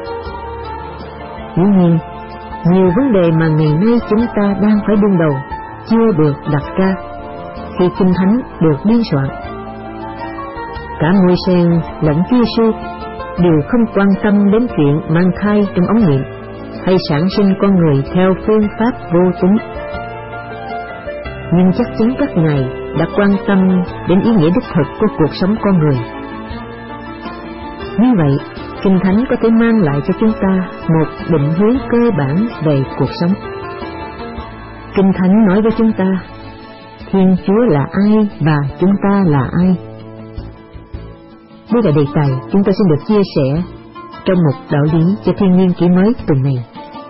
[SPEAKER 1] Dĩ nhiên, nhiều vấn đề mà ngày nay chúng ta đang phải đương đầu chưa được đặt ra khi Kinh Thánh được biên soạn. Cả Môi-se lẫn Chúa Giêsu đều không quan tâm đến chuyện mang thai trong ống nghiệm hay sản sinh con người theo phương pháp vô tính. Nhưng chắc chắn các ngài đã quan tâm đến ý nghĩa đích thực của cuộc sống con người. Như vậy, Kinh Thánh có thể mang lại cho chúng ta một định hướng cơ bản về cuộc sống. Kinh Thánh nói với chúng ta Thiên Chúa là ai và chúng ta là ai. Đây là đề tài chúng ta xin được chia sẻ trong một đạo lý cho thiên niên kỷ mới tuần này.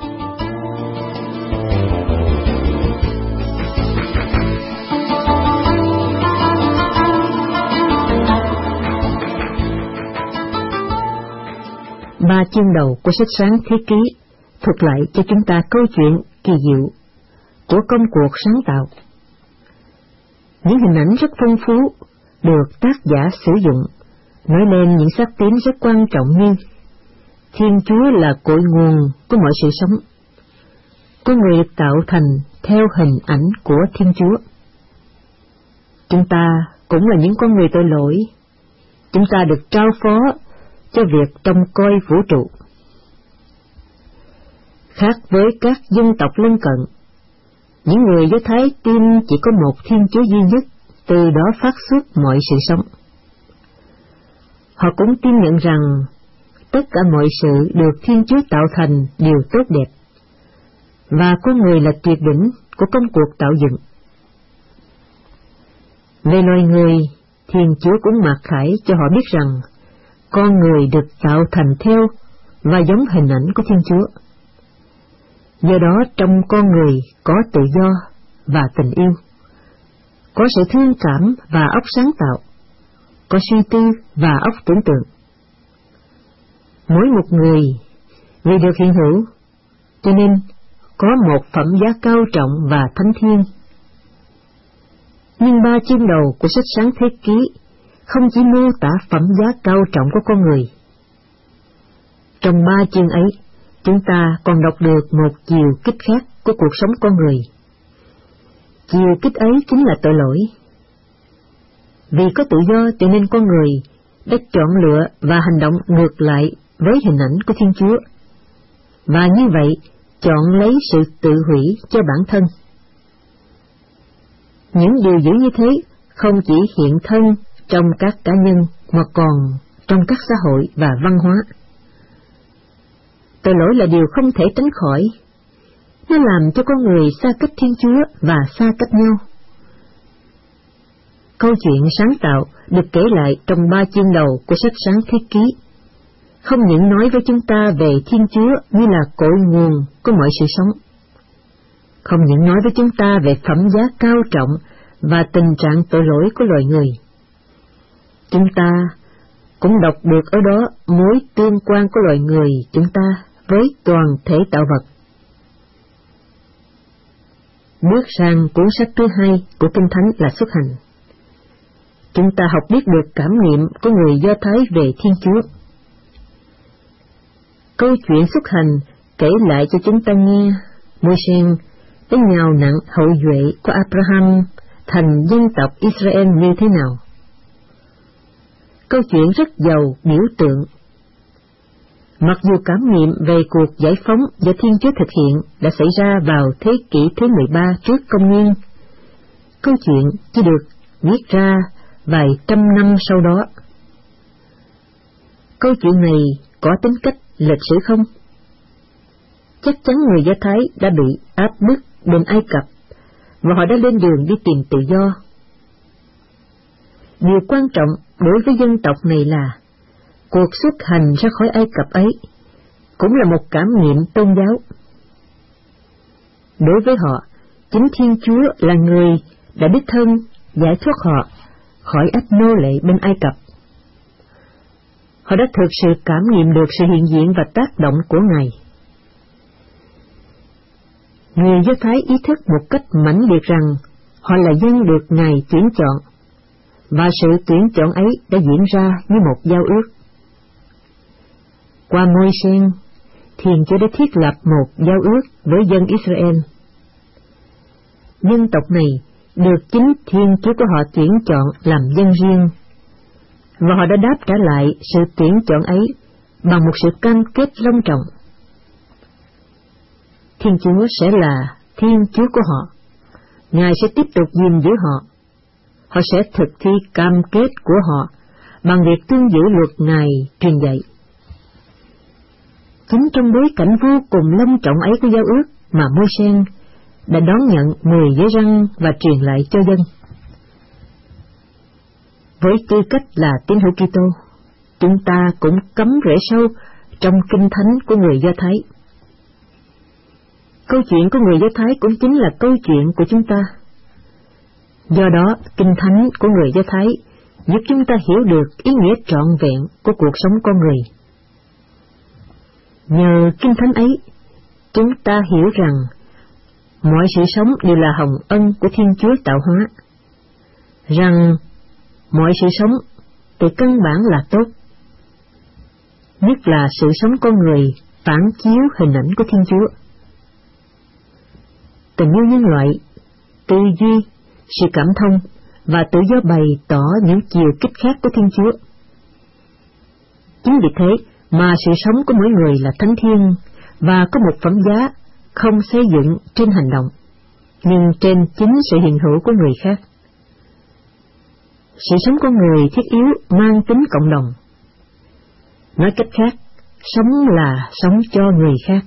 [SPEAKER 1] Ba chương đầu của sách Sáng Thế Ký thuật lại cho chúng ta câu chuyện kỳ diệu của công cuộc sáng tạo. Những hình ảnh rất phong phú được tác giả sử dụng, nói lên những sắc tím rất quan trọng như Thiên Chúa là cội nguồn của mọi sự sống. Con người được tạo thành theo hình ảnh của Thiên Chúa. Chúng ta cũng là những con người tội lỗi. Chúng ta được trao phó cho việc trông coi vũ trụ. Khác với các dân tộc lân cận, những người Do Thái tin chỉ có một Thiên Chúa duy nhất, từ đó phát xuất mọi sự sống. Họ cũng tin nhận rằng tất cả mọi sự được Thiên Chúa tạo thành đều tốt đẹp, và con người là tuyệt đỉnh của công cuộc tạo dựng. Về loài người, Thiên Chúa cũng mặc khải cho họ biết rằng con người được tạo thành theo và giống hình ảnh của Thiên Chúa. Do đó trong con người có tự do và tình yêu, có sự thương cảm và óc sáng tạo, có suy tư và óc tưởng tượng. Mỗi một người vì được hiện hữu, cho nên có một phẩm giá cao trọng và thánh thiêng. Nhưng ba chương đầu của sách Sáng Thế Ký không chỉ mô tả phẩm giá cao trọng của con người. Trong ba chương ấy, chúng ta còn đọc được một chiều kích khác của cuộc sống con người. Chiều kích ấy chính là tội lỗi. Vì có tự do cho nên con người đã chọn lựa và hành động ngược lại với hình ảnh của Thiên Chúa, và như vậy chọn lấy sự tự hủy cho bản thân. Những điều dữ như thế không chỉ hiện thân trong các cá nhân mà còn trong các xã hội và văn hóa. Tội lỗi là điều không thể tránh khỏi. Nó làm cho con người xa cách Thiên Chúa và xa cách nhau. Câu chuyện sáng tạo được kể lại trong ba chương đầu của sách Sáng Thế Ký không những nói với chúng ta về Thiên Chúa như là cội nguồn của mọi sự sống, không những nói với chúng ta về phẩm giá cao trọng và tình trạng tội lỗi của loài người. Chúng ta cũng đọc được ở đó mối tương quan của loài người chúng ta với toàn thể tạo vật. Bước sang cuốn sách thứ hai của Kinh Thánh là Xuất Hành. Chúng ta học biết được cảm nghiệm của người Do Thái về Thiên Chúa. Câu chuyện Xuất Hành kể lại cho chúng ta nghe Môi-se đã nhào nặn hậu duệ của Abraham thành dân tộc Israel như thế nào. Câu chuyện rất giàu biểu tượng. Mặc dù cảm nghiệm về cuộc giải phóng do Thiên Chúa thực hiện đã xảy ra vào thế kỷ thứ mười ba trước công nguyên, câu chuyện chỉ được viết ra vài trăm năm sau đó. Câu chuyện này có tính cách lịch sử không? Chắc chắn người Do Thái đã bị áp bức bên Ai Cập và họ đã lên đường đi tìm tự do. Điều quan trọng đối với dân tộc này là cuộc xuất hành ra khỏi Ai Cập ấy cũng là một cảm nghiệm tôn giáo. Đối với họ, chính Thiên Chúa là người đã đích thân giải thoát họ khỏi ách nô lệ bên Ai Cập. Họ đã thực sự cảm nghiệm được sự hiện diện và tác động của Ngài. Người Do Thái ý thức một cách mãnh liệt rằng họ là dân được Ngài tuyển chọn, và sự tuyển chọn ấy đã diễn ra như một giao ước. Qua Môi-se, Thiên Chúa đã thiết lập một giao ước với dân Israel. Dân tộc này được chính Thiên Chúa của họ tuyển chọn làm dân riêng, và họ đã đáp trả lại sự tuyển chọn ấy bằng một sự cam kết long trọng. Thiên Chúa sẽ là Thiên Chúa của họ. Ngài sẽ tiếp tục gìn giữ họ. Họ sẽ thực thi cam kết của họ bằng việc tuân giữ luật Ngài truyền dạy. Chính trong bối cảnh vô cùng long trọng ấy của giao ước mà Môi-se đã đón nhận mười giới răn và truyền lại cho dân. Với tư cách là tín hữu Kitô, chúng ta cũng cắm rễ sâu trong Kinh Thánh của người Do Thái. Câu chuyện của người Do Thái cũng chính là câu chuyện của chúng ta. Do đó, Kinh Thánh của người Do Thái giúp chúng ta hiểu được ý nghĩa trọn vẹn của cuộc sống con người. Nhờ Kinh Thánh ấy, chúng ta hiểu rằng mọi sự sống đều là hồng ân của Thiên Chúa tạo hóa, rằng mọi sự sống từ căn bản là tốt, nhất là sự sống con người phản chiếu hình ảnh của Thiên Chúa. Tình yêu nhân loại, tư duy, sự cảm thông và tự do bày tỏ những chiều kích khác của Thiên Chúa. Chính vì thế mà sự sống của mỗi người là thánh thiêng và có một phẩm giá không xây dựng trên hành động, nhưng trên chính sự hiện hữu của người khác. Sự sống con người thiết yếu mang tính cộng đồng. Nói cách khác, sống là sống cho người khác.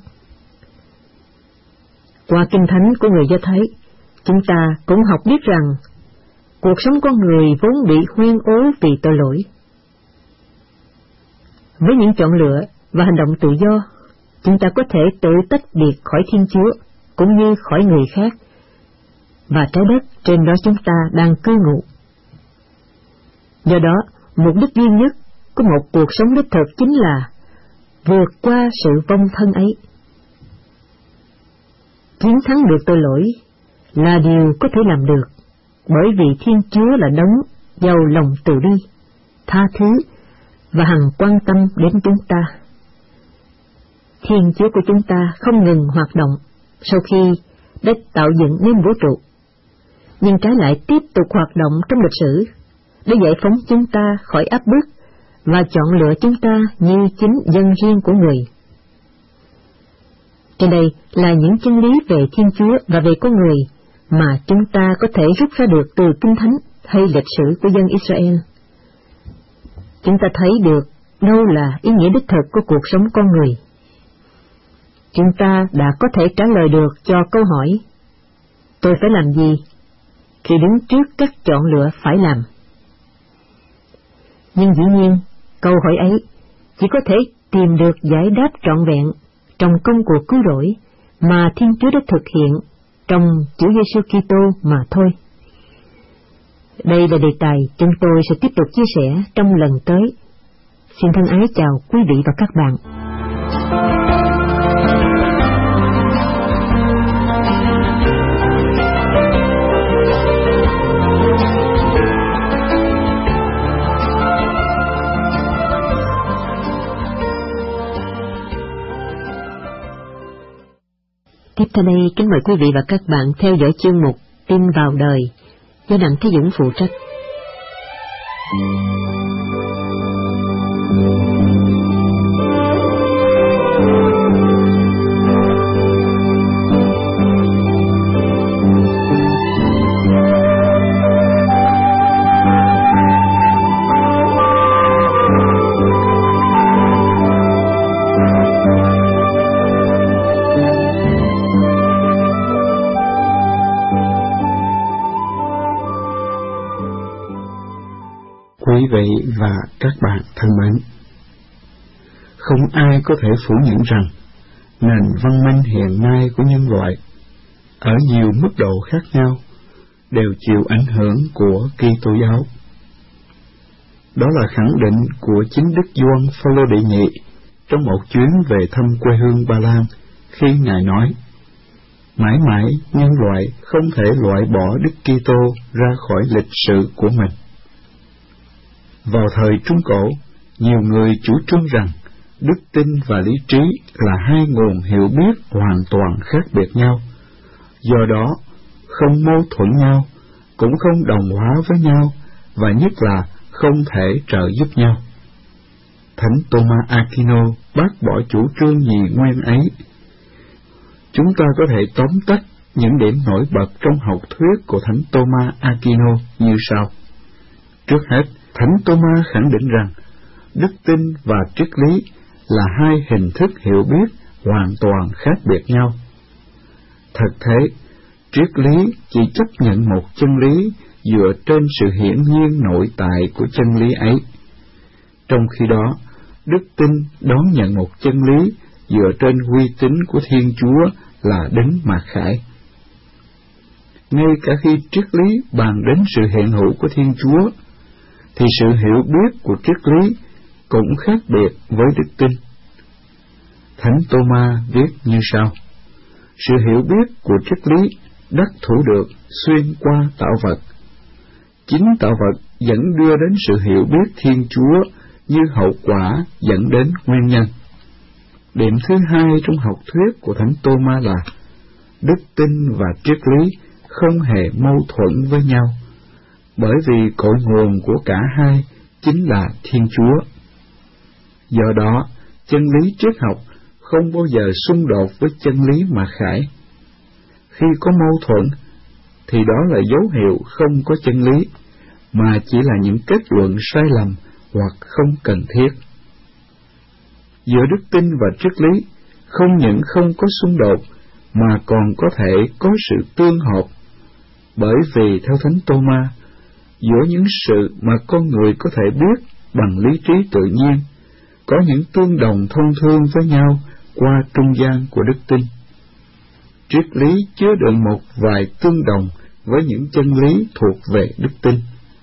[SPEAKER 1] Qua Kinh Thánh của người Do Thái, chúng ta cũng học biết rằng cuộc sống con người vốn bị hoen ố vì tội lỗi. Với những chọn lựa và hành động tự do, chúng ta có thể tự tách biệt khỏi Thiên Chúa cũng như khỏi người khác và trái đất trên đó chúng ta đang cư ngụ. Do đó, mục đích duy nhất của một cuộc sống đích thực chính là vượt qua sự vong thân ấy. Chiến thắng được tội lỗi là điều có thể làm được, bởi vì Thiên Chúa là đấng giàu lòng từ bi, tha thứ và hằng quan tâm đến chúng ta. Thiên Chúa của chúng ta không ngừng hoạt động sau khi đã tạo dựng nên vũ trụ, nhưng trái lại tiếp tục hoạt động trong lịch sử để giải phóng chúng ta khỏi áp bức và chọn lựa chúng ta như chính dân riêng của người. Trên đây là những chân lý về Thiên Chúa và về con người mà chúng ta có thể rút ra được từ Kinh Thánh hay lịch sử của dân Israel. Chúng ta thấy được đâu là ý nghĩa đích thực của cuộc sống con người. Chúng ta đã có thể trả lời được cho câu hỏi, tôi phải làm gì, khi đứng trước các chọn lựa phải làm. Nhưng dĩ nhiên, câu hỏi ấy chỉ có thể tìm được giải đáp trọn vẹn trong công cuộc cứu rỗi mà Thiên Chúa đã thực hiện trong Chúa Giêsu Kitô mà thôi. Đây là đề tài chúng tôi sẽ tiếp tục chia sẻ trong lần tới. Xin thân ái chào quý vị và các bạn. Tiếp theo đây, kính mời quý vị và các bạn theo dõi chương mục Tin vào đời do Đặng Thế Dũng phụ trách.
[SPEAKER 5] Quý vị và các bạn thân mến, không ai có thể phủ nhận rằng nền văn minh hiện nay của nhân loại ở nhiều mức độ khác nhau đều chịu ảnh hưởng của Kitô giáo. Đó là khẳng định của chính Đức Gioan Phaolô đệ nhị trong một chuyến về thăm quê hương Ba Lan, khi Ngài nói: mãi mãi nhân loại không thể loại bỏ Đức Kitô ra khỏi lịch sử của mình. Vào thời Trung Cổ, nhiều người chủ trương rằng đức tin và lý trí là hai nguồn hiểu biết hoàn toàn khác biệt nhau, do đó không mâu thuẫn nhau, cũng không đồng hóa với nhau, và nhất là không thể trợ giúp nhau. Thánh Thomas Aquino bác bỏ chủ trương nhì nguyên ấy. Chúng ta có thể tóm tắt những điểm nổi bật trong học thuyết của Thánh Thomas Aquino như sau. Trước hết, Thánh Thomas khẳng định rằng đức tin và triết lý là hai hình thức hiểu biết hoàn toàn khác biệt nhau. Thật thế, triết lý chỉ chấp nhận một chân lý dựa trên sự hiển nhiên nội tại của chân lý ấy, trong khi đó đức tin đón nhận một chân lý dựa trên uy tín của Thiên Chúa là đấng mặc khải. Ngay cả khi triết lý bàn đến sự hiện hữu của Thiên Chúa, thì sự hiểu biết của triết lý cũng khác biệt với đức tin. Thánh Thomas viết như sau: sự hiểu biết của triết lý đắc thủ được xuyên qua tạo vật, Chính tạo vật vẫn đưa đến sự hiểu biết Thiên Chúa như hậu quả dẫn đến nguyên nhân. Điểm thứ hai trong học thuyết của Thánh Tô-ma là đức tin và triết lý không hề mâu thuẫn với nhau, bởi vì cội nguồn của cả hai chính là Thiên Chúa. Do đó, chân lý triết học không bao giờ xung đột với chân lý mặc khải. Khi có mâu thuẫn, thì đó là dấu hiệu không có chân lý, mà chỉ là những kết luận sai lầm hoặc không cần thiết. Giữa đức tin và triết lý không những không có xung đột, mà còn có thể có sự tương hợp, bởi vì theo Thánh Tô-ma, giữa những sự mà con người có thể biết bằng lý trí tự nhiên, có những tương đồng thông thương với nhau qua trung gian của đức tin. Triết lý chứa đựng một vài tương đồng với những chân lý thuộc về đức tin.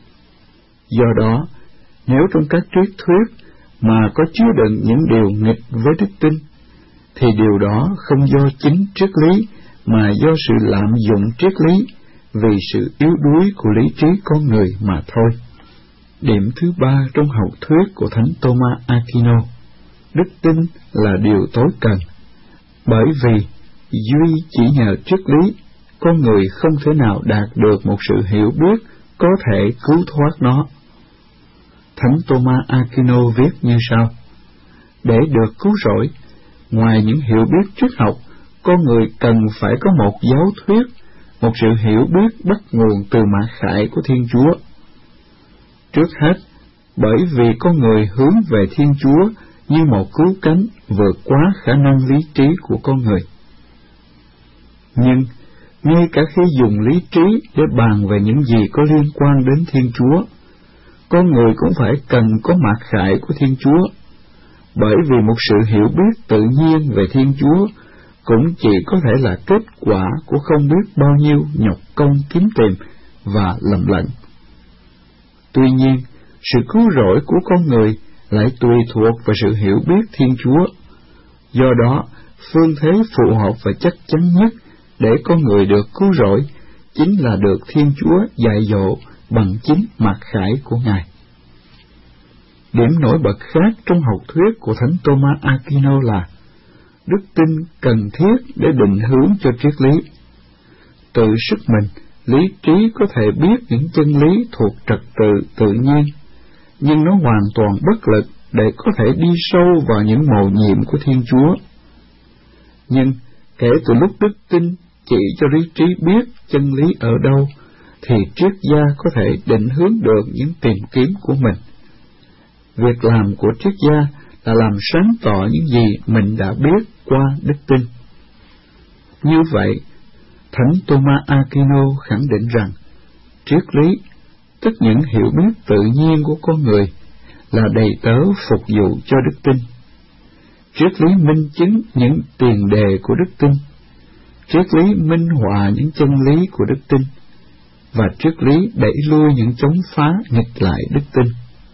[SPEAKER 5] Do đó, nếu trong các triết thuyết mà có chứa đựng những điều nghịch với đức tin, thì điều đó không do chính triết lý, mà do sự lạm dụng triết lý vì sự yếu đuối của lý trí con người mà thôi. Điểm thứ ba trong học thuyết của Thánh Thomas Aquino, đức tin là điều tối cần, bởi vì duy chỉ nhờ triết lý, con người không thể nào đạt được một sự hiểu biết có thể cứu thoát nó. Thánh Thomas Aquino viết như sau: để được cứu rỗi, ngoài những hiểu biết triết học, con người cần phải có một giáo thuyết, một sự hiểu biết bắt nguồn từ mạt khải của Thiên Chúa. Trước hết, bởi vì con người hướng về Thiên Chúa như một cứu cánh vượt quá khả năng lý trí của con người. Nhưng, ngay cả khi dùng lý trí để bàn về những gì có liên quan đến Thiên Chúa, con người cũng phải cần có mạt khải của Thiên Chúa, bởi vì một sự hiểu biết tự nhiên về Thiên Chúa cũng chỉ có thể là kết quả của không biết bao nhiêu nhọc công kiếm tìm và lầm lẫn. Tuy nhiên, sự cứu rỗi của con người lại tùy thuộc vào sự hiểu biết Thiên Chúa. Do đó, phương thế phù hợp và chắc chắn nhất để con người được cứu rỗi chính là được Thiên Chúa dạy dỗ bằng chính mạt khải của Ngài. Điểm nổi bật khác trong học thuyết của Thánh Thomas Aquino là đức tin cần thiết để định hướng cho triết lý. Tự sức mình, lý trí có thể biết những chân lý thuộc trật tự tự nhiên, nhưng nó hoàn toàn bất lực để có thể đi sâu vào những mầu nhiệm của Thiên Chúa. Nhưng kể từ lúc đức tin chỉ cho lý trí biết chân lý ở đâu, thì triết gia có thể định hướng được những tìm kiếm của mình. Việc làm của triết gia là làm sáng tỏ những gì mình đã biết qua đức tin. Như vậy, Thánh Thomas Aquino khẳng định rằng triết lý, tức những hiểu biết tự nhiên của con người, là đầy tớ phục vụ cho đức tin. Triết lý minh chứng những tiền đề của đức tin. Triết lý minh họa những chân lý của đức tin, và triết lý đẩy lui những chống phá nghịch lại đức tin.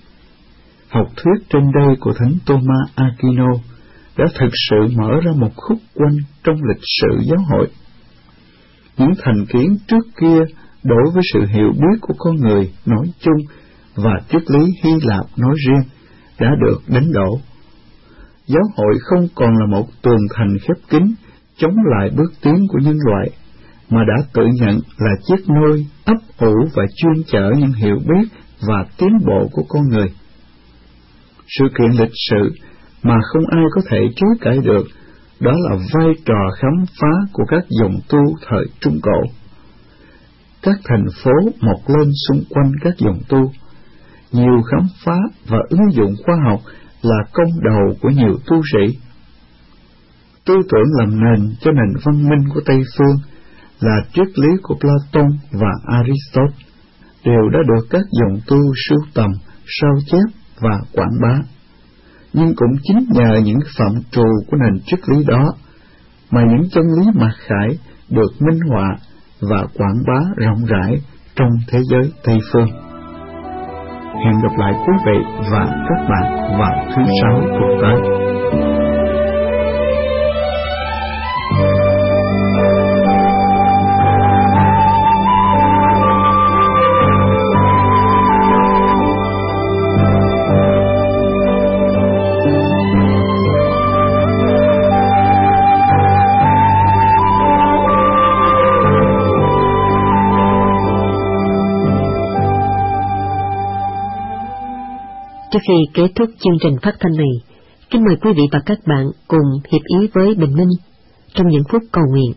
[SPEAKER 5] Học thuyết trên đây của Thánh Thomas Aquino đã thực sự mở ra một khúc quanh trong lịch sử giáo hội. Những thành kiến trước kia đối với sự hiểu biết của con người nói chung và triết lý Hy Lạp nói riêng đã được đánh đổ. Giáo hội không còn là một tường thành khép kín chống lại bước tiến của nhân loại, mà đã tự nhận là chiếc nôi ấp ủ và chuyên chở những hiểu biết và tiến bộ của con người. Sự kiện lịch sử mà không ai có thể chối cãi được, đó là vai trò khám phá của các dòng tu thời Trung Cổ. Các thành phố mọc lên xung quanh các dòng tu. Nhiều khám phá và ứng dụng khoa học là công đầu của nhiều tu sĩ. Tư tưởng làm nền cho nền văn minh của Tây Phương là triết lý của Plato và Aristotle, đều đã được các dòng tu sưu tầm, sao chép và quảng bá. Nhưng cũng chính nhờ những phạm trù của nền triết lý đó mà những chân lý mạt khải được minh họa và quảng bá rộng rãi trong thế giới Tây Phương. Hẹn gặp lại quý vị và các bạn vào thứ sáu tuần tới.
[SPEAKER 1] Trước khi kết thúc chương trình phát thanh này, kính mời quý vị và các bạn cùng hiệp ý với Bình Minh trong những phút cầu nguyện.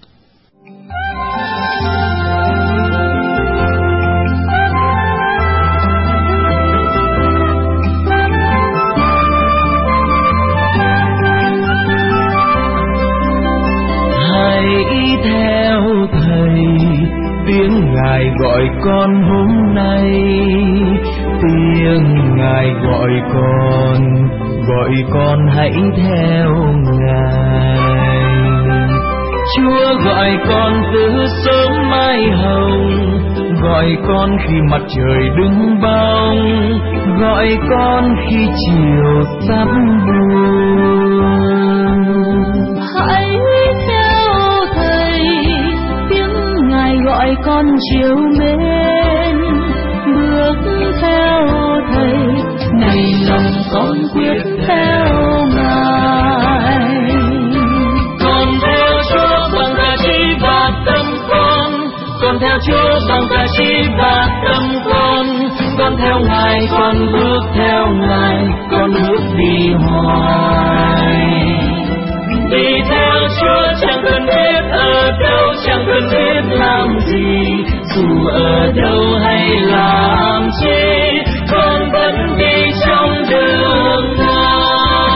[SPEAKER 2] Hãy theo Thầy, tiếng Ngài gọi con hôm nay, tiếng Ngài gọi con, gọi con hãy theo Ngài. Chúa gọi con từ sớm mai hồng, gọi con khi mặt trời đứng bóng, gọi con khi chiều sắp buông.
[SPEAKER 3] Hãy theo Thầy, tiếng Ngài gọi con chiều mến, bước theo Thầy, này lòng con quyết theo Ngài. Con theo Chúa bằng cả trí và tâm con, con theo Chúa bằng cả trí và tâm con, con theo Ngài, con bước theo Ngài, con bước đi hoài. Đi theo Chúa chẳng cần biết ở đâu, chẳng cần biết làm gì, dù ở đâu hay làm chi, con vẫn đi trong đường Ngài.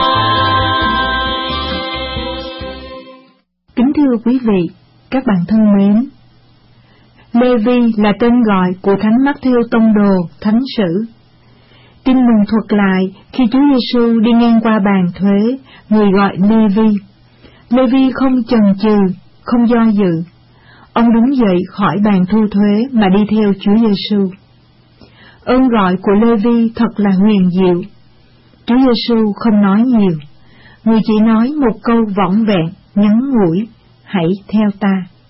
[SPEAKER 6] Kính thưa quý vị, các bạn thân mến, Lê-vi là tên gọi của Thánh Mát-thêu Tông đồ, Thánh sử. Tin mừng thuật lại khi Chúa Giêsu đi ngang qua bàn thuế, người gọi Lê-vi. Lê-vi không chần chừ, không do dự. Ông đứng dậy khỏi bàn thu thuế mà đi theo Chúa Giêsu. Ơn gọi của Lê-vi thật là huyền diệu. Chúa Giêsu không nói nhiều, người chỉ nói một câu vỏn vẹn, ngắn ngủi: hãy theo ta.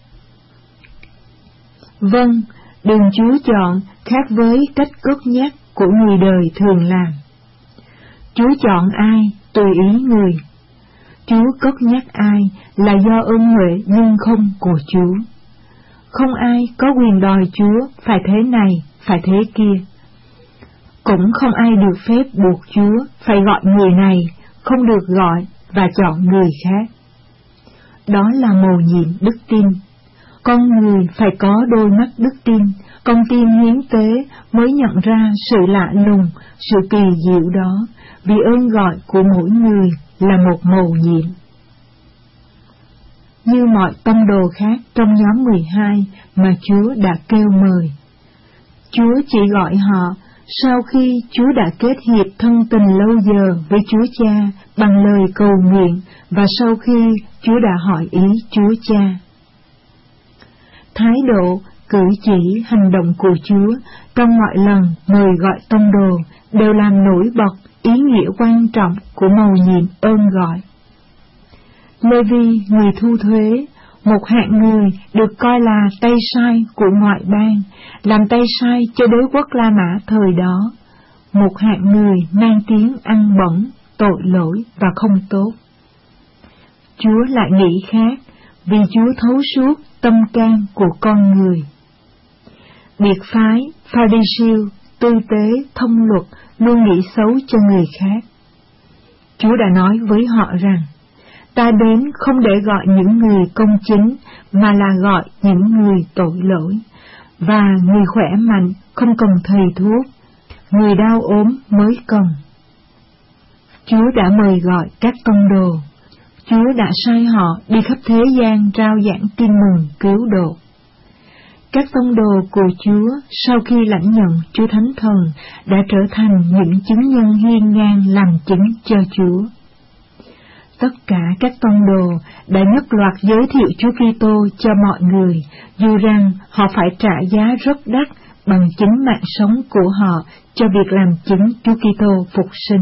[SPEAKER 6] Vâng, đường Chúa chọn khác với cách cất nhắc của người đời thường làm. Chúa chọn ai tùy ý người. Chúa cất nhắc ai là do ơn huệ nhưng không của Chúa. Không ai có quyền đòi Chúa phải thế này, phải thế kia. Cũng không ai được phép buộc Chúa phải gọi người này, không được gọi và chọn người khác. Đó là mầu nhiệm đức tin. Con người phải có đôi mắt đức tin, con tim hiến tế mới nhận ra sự lạ lùng, sự kỳ diệu đó, vì ơn gọi của mỗi người là một mầu nhiệm. Như mọi tông đồ khác trong nhóm mười hai mà Chúa đã kêu mời, Chúa chỉ gọi họ sau khi Chúa đã kết hiệp thân tình lâu giờ với Chúa Cha bằng lời cầu nguyện và sau khi Chúa đã hỏi ý Chúa Cha. Thái độ, cử chỉ, hành động của Chúa trong mọi lần mời gọi tông đồ đều làm nổi bật ý nghĩa quan trọng của mầu nhiệm ơn gọi. Lê-vi, người thu thuế, một hạng người được coi là tay sai của ngoại bang, làm tay sai cho đế quốc La Mã thời đó, một hạng người mang tiếng ăn bẩn, tội lỗi và không tốt. Chúa lại nghĩ khác, vì Chúa thấu suốt tâm can của con người. Biệt phái, Pha-ri-siêu, tư tế, thông luật luôn nghĩ xấu cho người khác. Chúa đã nói với họ rằng, ta đến không để gọi những người công chính, mà là gọi những người tội lỗi, và người khỏe mạnh không cần thầy thuốc, người đau ốm mới cần. Chúa đã mời gọi các tông đồ. Chúa đã sai họ đi khắp thế gian rao giảng tin mừng cứu độ. Các tông đồ của Chúa sau khi lãnh nhận Chúa Thánh Thần đã trở thành những chứng nhân hiên ngang làm chứng cho Chúa. Tất cả các tông đồ đã nhất loạt giới thiệu Chúa Kitô cho mọi người, dù rằng họ phải trả giá rất đắt bằng chính mạng sống của họ cho việc làm chứng Chúa Kitô phục sinh.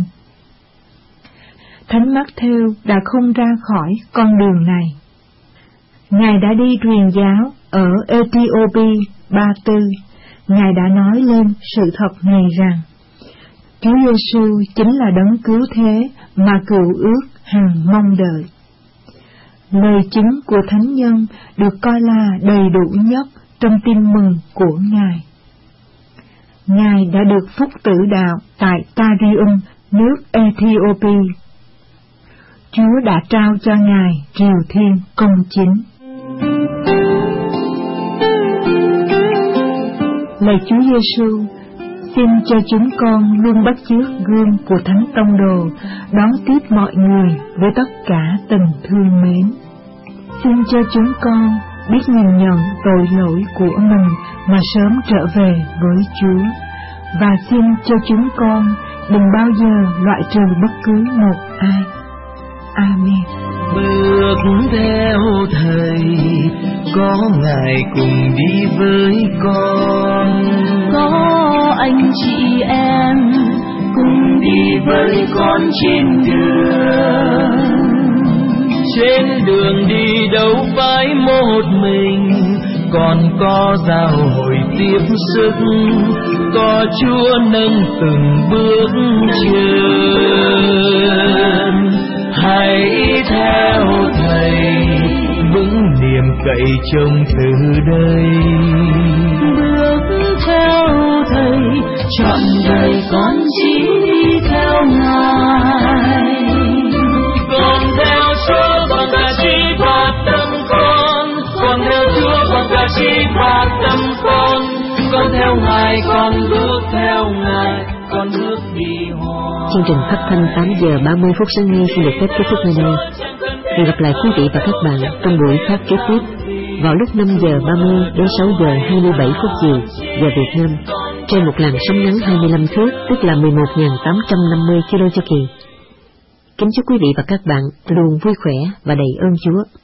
[SPEAKER 6] Thánh Mát-thêu đã không ra khỏi con đường này. Ngài đã đi truyền giáo ở Ethiopia, Ba Tư. Ngài đã nói lên sự thật này rằng Chúa Giêsu chính là đấng cứu thế mà cựu ước hằng mong đợi. Lời chứng của thánh nhân được coi là đầy đủ nhất trong tin mừng của Ngài. Ngài đã được phúc tử đạo tại Tarium nước Ethiopia. Chúa đã trao cho Ngài triều thiên công chính. Lạy Chúa Giêsu, xin cho chúng con luôn bắt chước gương của Thánh Tông Đồ, đón tiếp mọi người với tất cả tình thương mến. Xin cho chúng con biết nhìn nhận tội lỗi của mình mà sớm trở về với Chúa, và xin cho chúng con đừng bao giờ loại trừ bất cứ một ai. Amen.
[SPEAKER 2] Bước theo Thầy, có Ngài cùng đi với con,
[SPEAKER 3] có anh chị em cùng đi với con trên đường.
[SPEAKER 2] Trên đường đi đâu phải một mình, còn có giáo hội tiếp sức, có Chúa nâng từng bước chân. Hãy theo Thầy, vững niềm cậy trông từ đây.
[SPEAKER 3] Bước theo Thầy, trọn đời con chỉ đi theo Ngài.
[SPEAKER 2] Con theo Chúa, con cả trí và tâm con. Con theo Chúa, con cả trí và tâm con. Con theo Ngài, con bước theo Ngài, con bước đi hoa.
[SPEAKER 1] Chương trình phát thanh tám giờ ba mươi phút sáng nay xin được phép kết thúc nơi đây. Hẹn gặp lại quý vị và các bạn trong buổi phát kế tiếp vào lúc năm giờ ba mươi đến sáu giờ hai mươi bảy phút chiều giờ Việt Nam trên một làn sóng ngắn hai mươi lăm thước, tức là mười một nghìn tám trăm năm mươi ki lô cho kỳ. Kính chúc quý vị và các bạn luôn vui khỏe và đầy ơn Chúa.